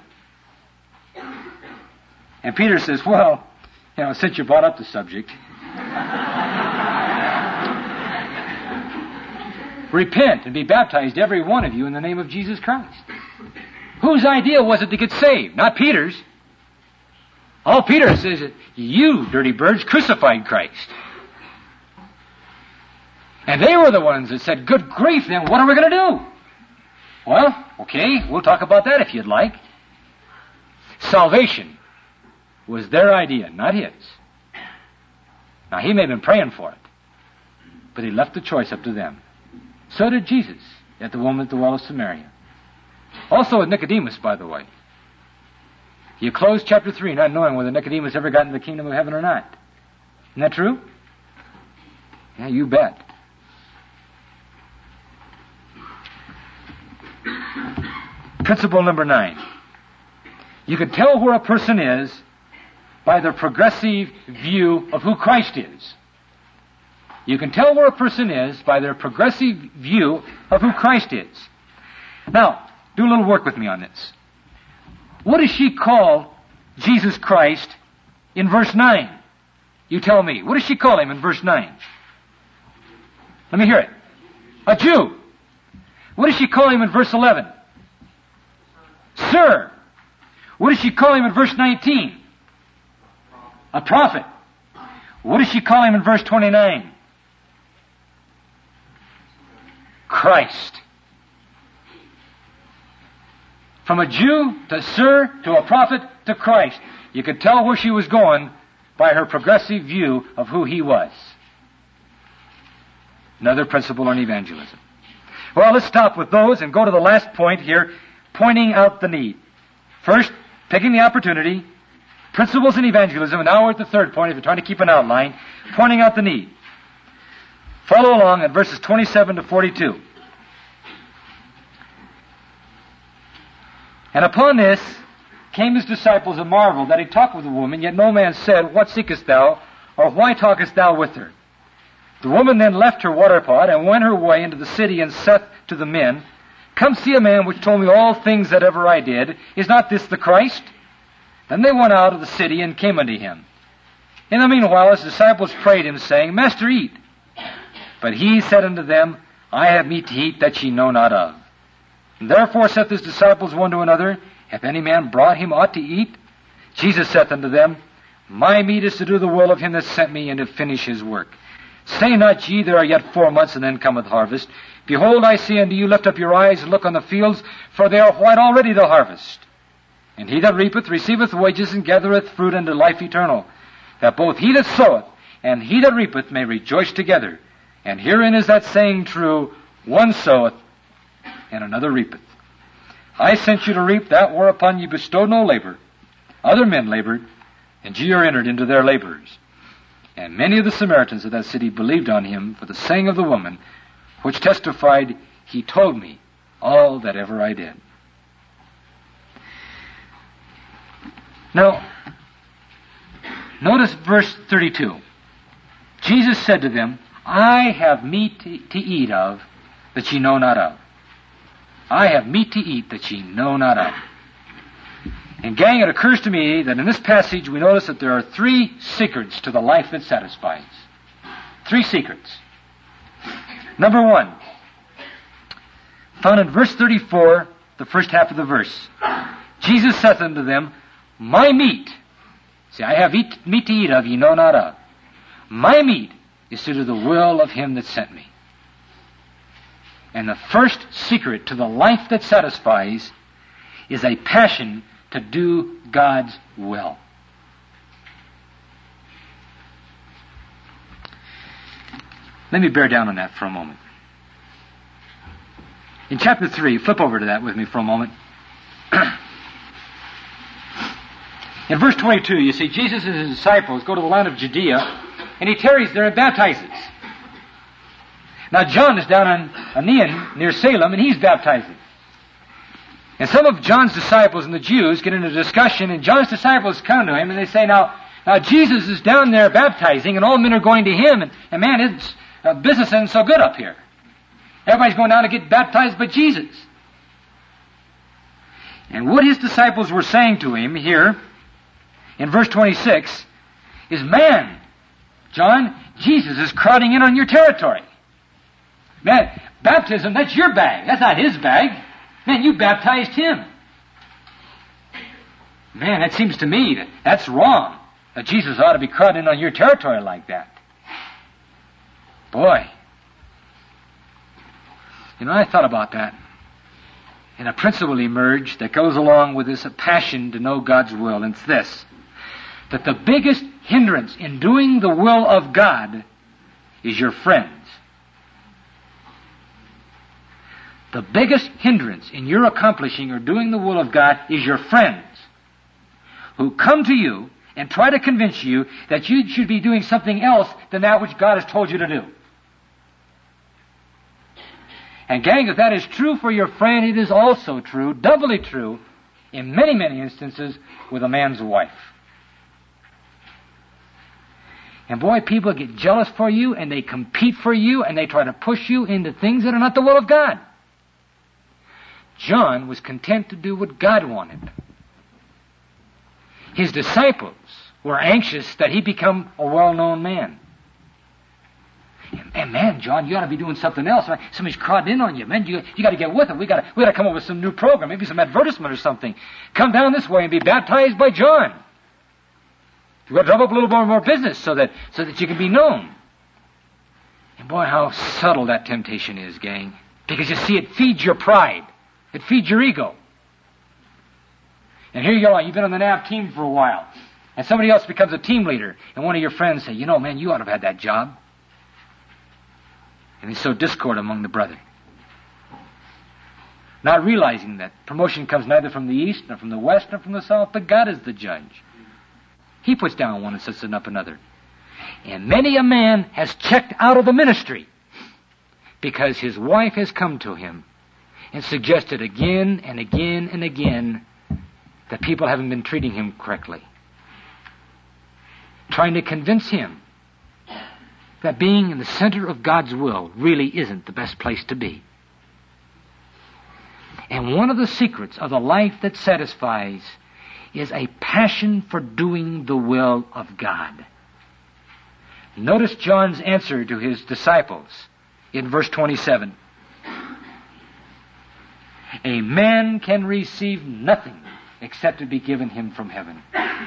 And Peter says, well, since you brought up the subject, Repent and be baptized, every one of you, in the name of Jesus Christ. Whose idea was it to get saved? Not Peter's. All Peter says is, you, dirty birds, crucified Christ. And they were the ones that said, good grief, then what are we going to do? Well, okay, we'll talk about that if you'd like. Salvation was their idea, not his. Now, he may have been praying for it, but he left the choice up to them. So did Jesus at the woman at the well of Samaria. Also with Nicodemus, by the way. You close chapter 3 not knowing whether Nicodemus ever got into the kingdom of heaven or not. Isn't that true? Yeah, you bet. Principle number 9. You can tell where a person is by their progressive view of who Christ is. You can tell where a person is by their progressive view of who Christ is. Now, do a little work with me on this. What does she call Jesus Christ in verse 9? You tell me. What does she call him in verse 9? Let me hear it. A Jew. What does she call him in verse 11? Sir. What does she call him in verse 19? A prophet. What does she call him in verse 29? Christ. From a Jew to Sir to a prophet to Christ. You could tell where she was going by her progressive view of who he was. Another principle on evangelism. Well, let's stop with those and go to the last point here, pointing out the need. First, picking the opportunity, principles in evangelism, and now we're at the third point if you're trying to keep an outline, pointing out the need. Follow along at verses 27 to 42. And upon this came his disciples and marveled that he talked with the woman, yet no man said, what seekest thou, or why talkest thou with her? The woman then left her water pot and went her way into the city and saith to the men, come see a man which told me all things that ever I did. Is not this the Christ? Then they went out of the city and came unto him. In the meanwhile his disciples prayed him, saying, Master, eat. But he said unto them, I have meat to eat that ye know not of. And therefore saith his disciples one to another, hath any man brought him aught to eat? Jesus saith unto them, my meat is to do the will of him that sent me, and to finish his work. Say not ye, there are yet 4 months, and then cometh harvest. Behold, I say unto you, lift up your eyes and look on the fields, for they are white already to harvest. And he that reapeth receiveth wages, and gathereth fruit unto life eternal, that both he that soweth and he that reapeth may rejoice together. And herein is that saying true, one soweth, and another reapeth. I sent you to reap that whereupon ye bestowed no labor. Other men labored, and ye are entered into their labors. And many of the Samaritans of that city believed on him for the saying of the woman, which testified, he told me all that ever I did. Now, notice verse 32. Jesus said to them, I have meat to eat of that ye know not of. I have meat to eat that ye know not of. And gang, it occurs to me that in this passage we notice that there are 3 secrets to the life that satisfies. 3 secrets. Number 1, found in verse 34, the first half of the verse. Jesus saith unto them, my meat, see, I have meat to eat of ye know not of. My meat is to do the will of him that sent me. And the first secret to the life that satisfies is a passion to do God's will. Let me bear down on that for a moment. In chapter 3, flip over to that with me for a moment. In verse 22, you see, Jesus and his disciples go to the land of Judea, and he tarries there and baptizes. Now, John is down on Aenon, near Salem, and he's baptizing. And some of John's disciples and the Jews get into a discussion, and John's disciples come to him, and they say, now Jesus is down there baptizing, and all men are going to him, and man, it's business isn't so good up here. Everybody's going down to get baptized but Jesus. And what his disciples were saying to him here, in verse 26, is, man, John, Jesus is crowding in on your territory. Man, Baptism, that's your bag. That's not his bag. Man, you baptized him. Man, that seems to me that that's wrong. That Jesus ought to be crowding in on your territory like that. Boy. You know, I thought about that. And a principle emerged that goes along with this passion to know God's will, and it's this: that the biggest hindrance in doing the will of God is your friends. The biggest hindrance in your accomplishing or doing the will of God is your friends, who come to you and try to convince you that you should be doing something else than that which God has told you to do. And gang, if that is true for your friend, it is also true, doubly true, in many, many instances, with a man's wife. And boy, people get jealous for you, and they compete for you, and they try to push you into things that are not the will of God. John was content to do what God wanted. His disciples were anxious that he become a well-known man. And man, John, you ought to be doing something else. Somebody's crowding in on you, man. You got to get with it. We got to come up with some new program, maybe some advertisement or something. Come down this way and be baptized by John. You've got to drum up a little more business so that you can be known. And boy, how subtle that temptation is, gang. Because you see, it feeds your pride. It feeds your ego. And here you are, you've been on the NAV team for a while, and somebody else becomes a team leader, and one of your friends say, you know, man, you ought to have had that job. And they sow discord among the brethren, not realizing that promotion comes neither from the east, nor from the west, nor from the south, but God is the judge. He puts down one and sets up another. And many a man has checked out of the ministry because his wife has come to him and suggested again and again and again that people haven't been treating him correctly, trying to convince him that being in the center of God's will really isn't the best place to be. And one of the secrets of the life that satisfies is a passion for doing the will of God. Notice John's answer to his disciples in verse 27. A man can receive nothing except it be given him from heaven.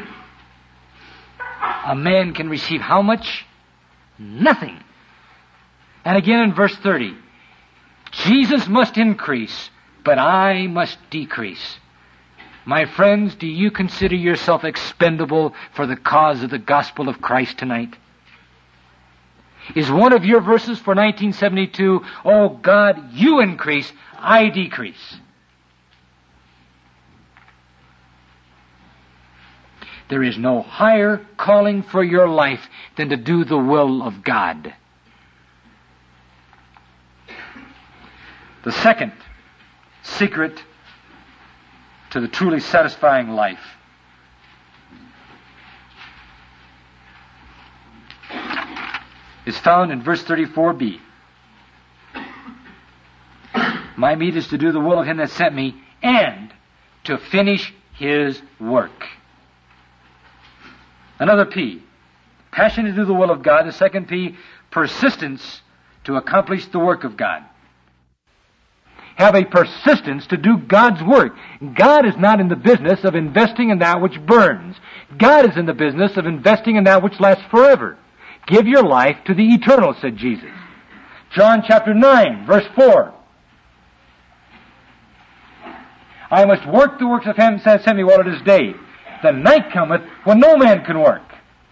A man can receive how much? Nothing. And again in verse 30, Jesus must increase, but I must decrease. My friends, do you consider yourself expendable for the cause of the gospel of Christ tonight? Is one of your verses for 1972, oh God, you increase, I decrease? There is no higher calling for your life than to do the will of God. The second secret to the truly satisfying life is found in verse 34b. My meat is to do the will of him that sent me and to finish his work. Another P, passion to do the will of God. The second P, persistence to accomplish the work of God. Have a persistence to do God's work. God is not in the business of investing in that which burns. God is in the business of investing in that which lasts forever. Give your life to the eternal, said Jesus. John chapter 9, verse 4. I must work the works of him that sent me while it is day. The night cometh when no man can work.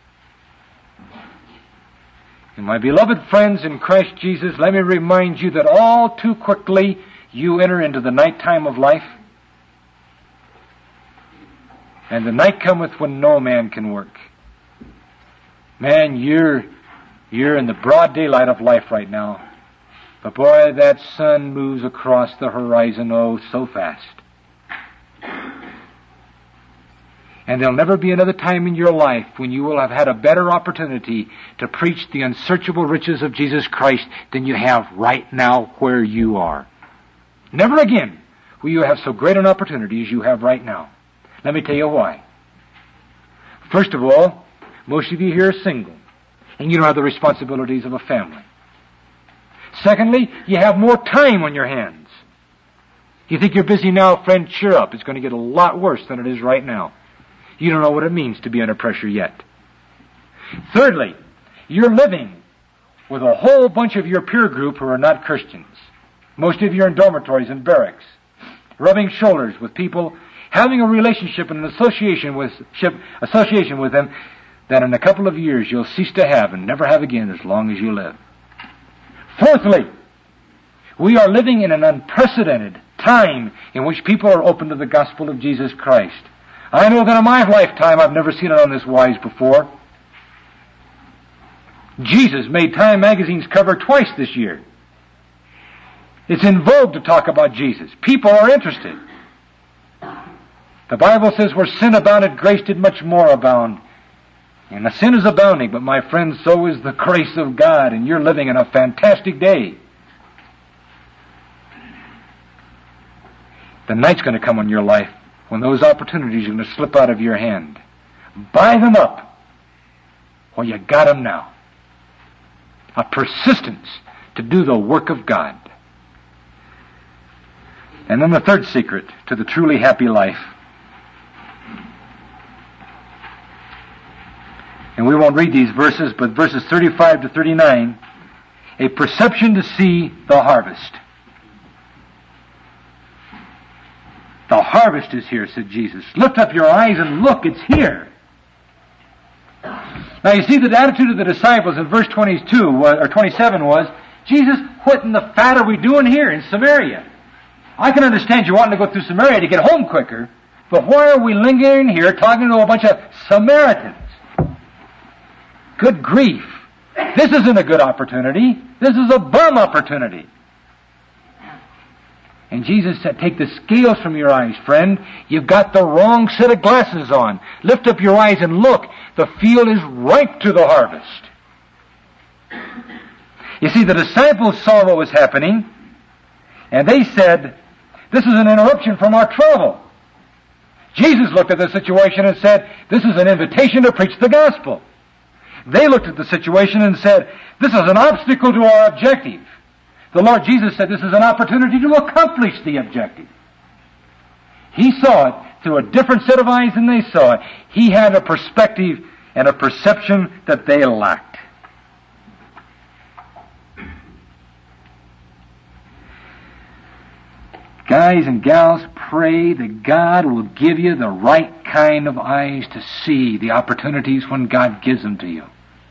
And my beloved friends in Christ Jesus, let me remind you that all too quickly you enter into the nighttime of life. And the night cometh when no man can work. Man, you're in the broad daylight of life right now. But boy, that sun moves across the horizon, oh, so fast. And there'll never be another time in your life when you will have had a better opportunity to preach the unsearchable riches of Jesus Christ than you have right now where you are. Never again will you have so great an opportunity as you have right now. Let me tell you why. First of all, most of you here are single, and you don't have the responsibilities of a family. Secondly, you have more time on your hands. You think you're busy now, friend, cheer up. It's going to get a lot worse than it is right now. You don't know what it means to be under pressure yet. Thirdly, you're living with a whole bunch of your peer group who are not Christians. Most of you are in dormitories and barracks, rubbing shoulders with people, having a relationship and an association with them that in a couple of years you'll cease to have and never have again as long as you live. Fourthly, we are living in an unprecedented time in which people are open to the gospel of Jesus Christ. I know that in my lifetime I've never seen it on this wise before. Jesus made Time magazine's cover twice this year. It's in vogue to talk about Jesus. People are interested. The Bible says where sin abounded, grace did much more abound. And the sin is abounding, but my friends, so is the grace of God, and you're living in a fantastic day. The night's going to come on your life when those opportunities are going to slip out of your hand. Buy them up. Well, you got them now. A persistence to do the work of God. And then the third secret to the truly happy life. And we won't read these verses, but verses 35 to 39, a perception to see the harvest. The harvest is here, said Jesus. Lift up your eyes and look, it's here. Now you see the attitude of the disciples in verse 22 or 27 was, Jesus, what in the fat are we doing here in Samaria? I can understand you wanting to go through Samaria to get home quicker, but why are we lingering here talking to a bunch of Samaritans? Good grief. This isn't a good opportunity. This is a bum opportunity. And Jesus said, take the scales from your eyes, friend. You've got the wrong set of glasses on. Lift up your eyes and look. The field is ripe to the harvest. You see, the disciples saw what was happening, and they said, this is an interruption from our travel. Jesus looked at the situation and said, this is an invitation to preach the gospel. They looked at the situation and said, this is an obstacle to our objective. The Lord Jesus said this is an opportunity to accomplish the objective. He saw it through a different set of eyes than they saw it. He had a perspective and a perception that they lacked. Guys and gals, pray that God will give you the right kind of eyes to see the opportunities when God gives them to you.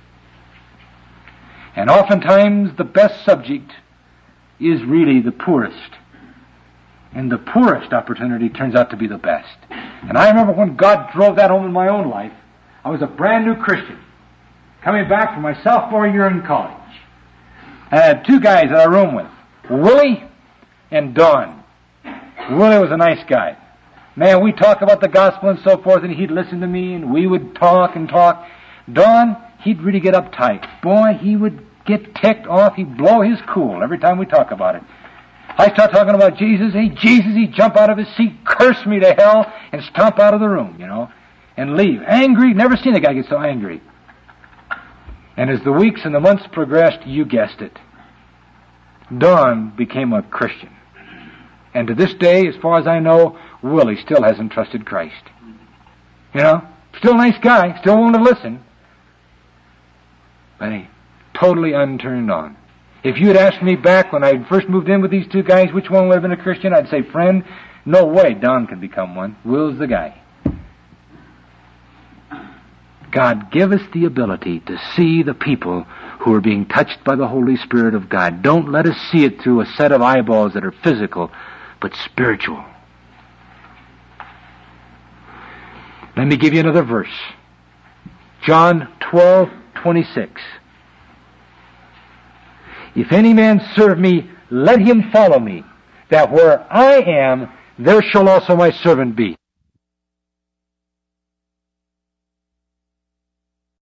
And oftentimes the best subject is really the poorest. And the poorest opportunity turns out to be the best. And I remember when God drove that home in my own life, I was a brand new Christian, coming back from my sophomore year in college. I had two guys that I roomed with, Willie and Don. Willie was a nice guy. Man, we'd talk about the gospel and so forth, and he'd listen to me, and we would talk and talk. Don, he'd really get uptight. Boy, he would get ticked off. He'd blow his cool every time we talk about it. I start talking about Jesus. Hey, Jesus, he'd jump out of his seat, curse me to hell, and stomp out of the room, and leave. Angry. Never seen a guy get so angry. And as the weeks and the months progressed, you guessed it, Don became a Christian. And to this day, as far as I know, Willie still hasn't trusted Christ. Still a nice guy, still willing to listen. But he totally unturned on. If you had asked me back when I first moved in with these two guys, which one would have been a Christian, I'd say, friend, no way Don can become one. Will's the guy. God, give us the ability to see the people who are being touched by the Holy Spirit of God. Don't let us see it through a set of eyeballs that are physical, but spiritual. Let me give you another verse. John 12:26. If any man serve me, let him follow me, that where I am, there shall also my servant be.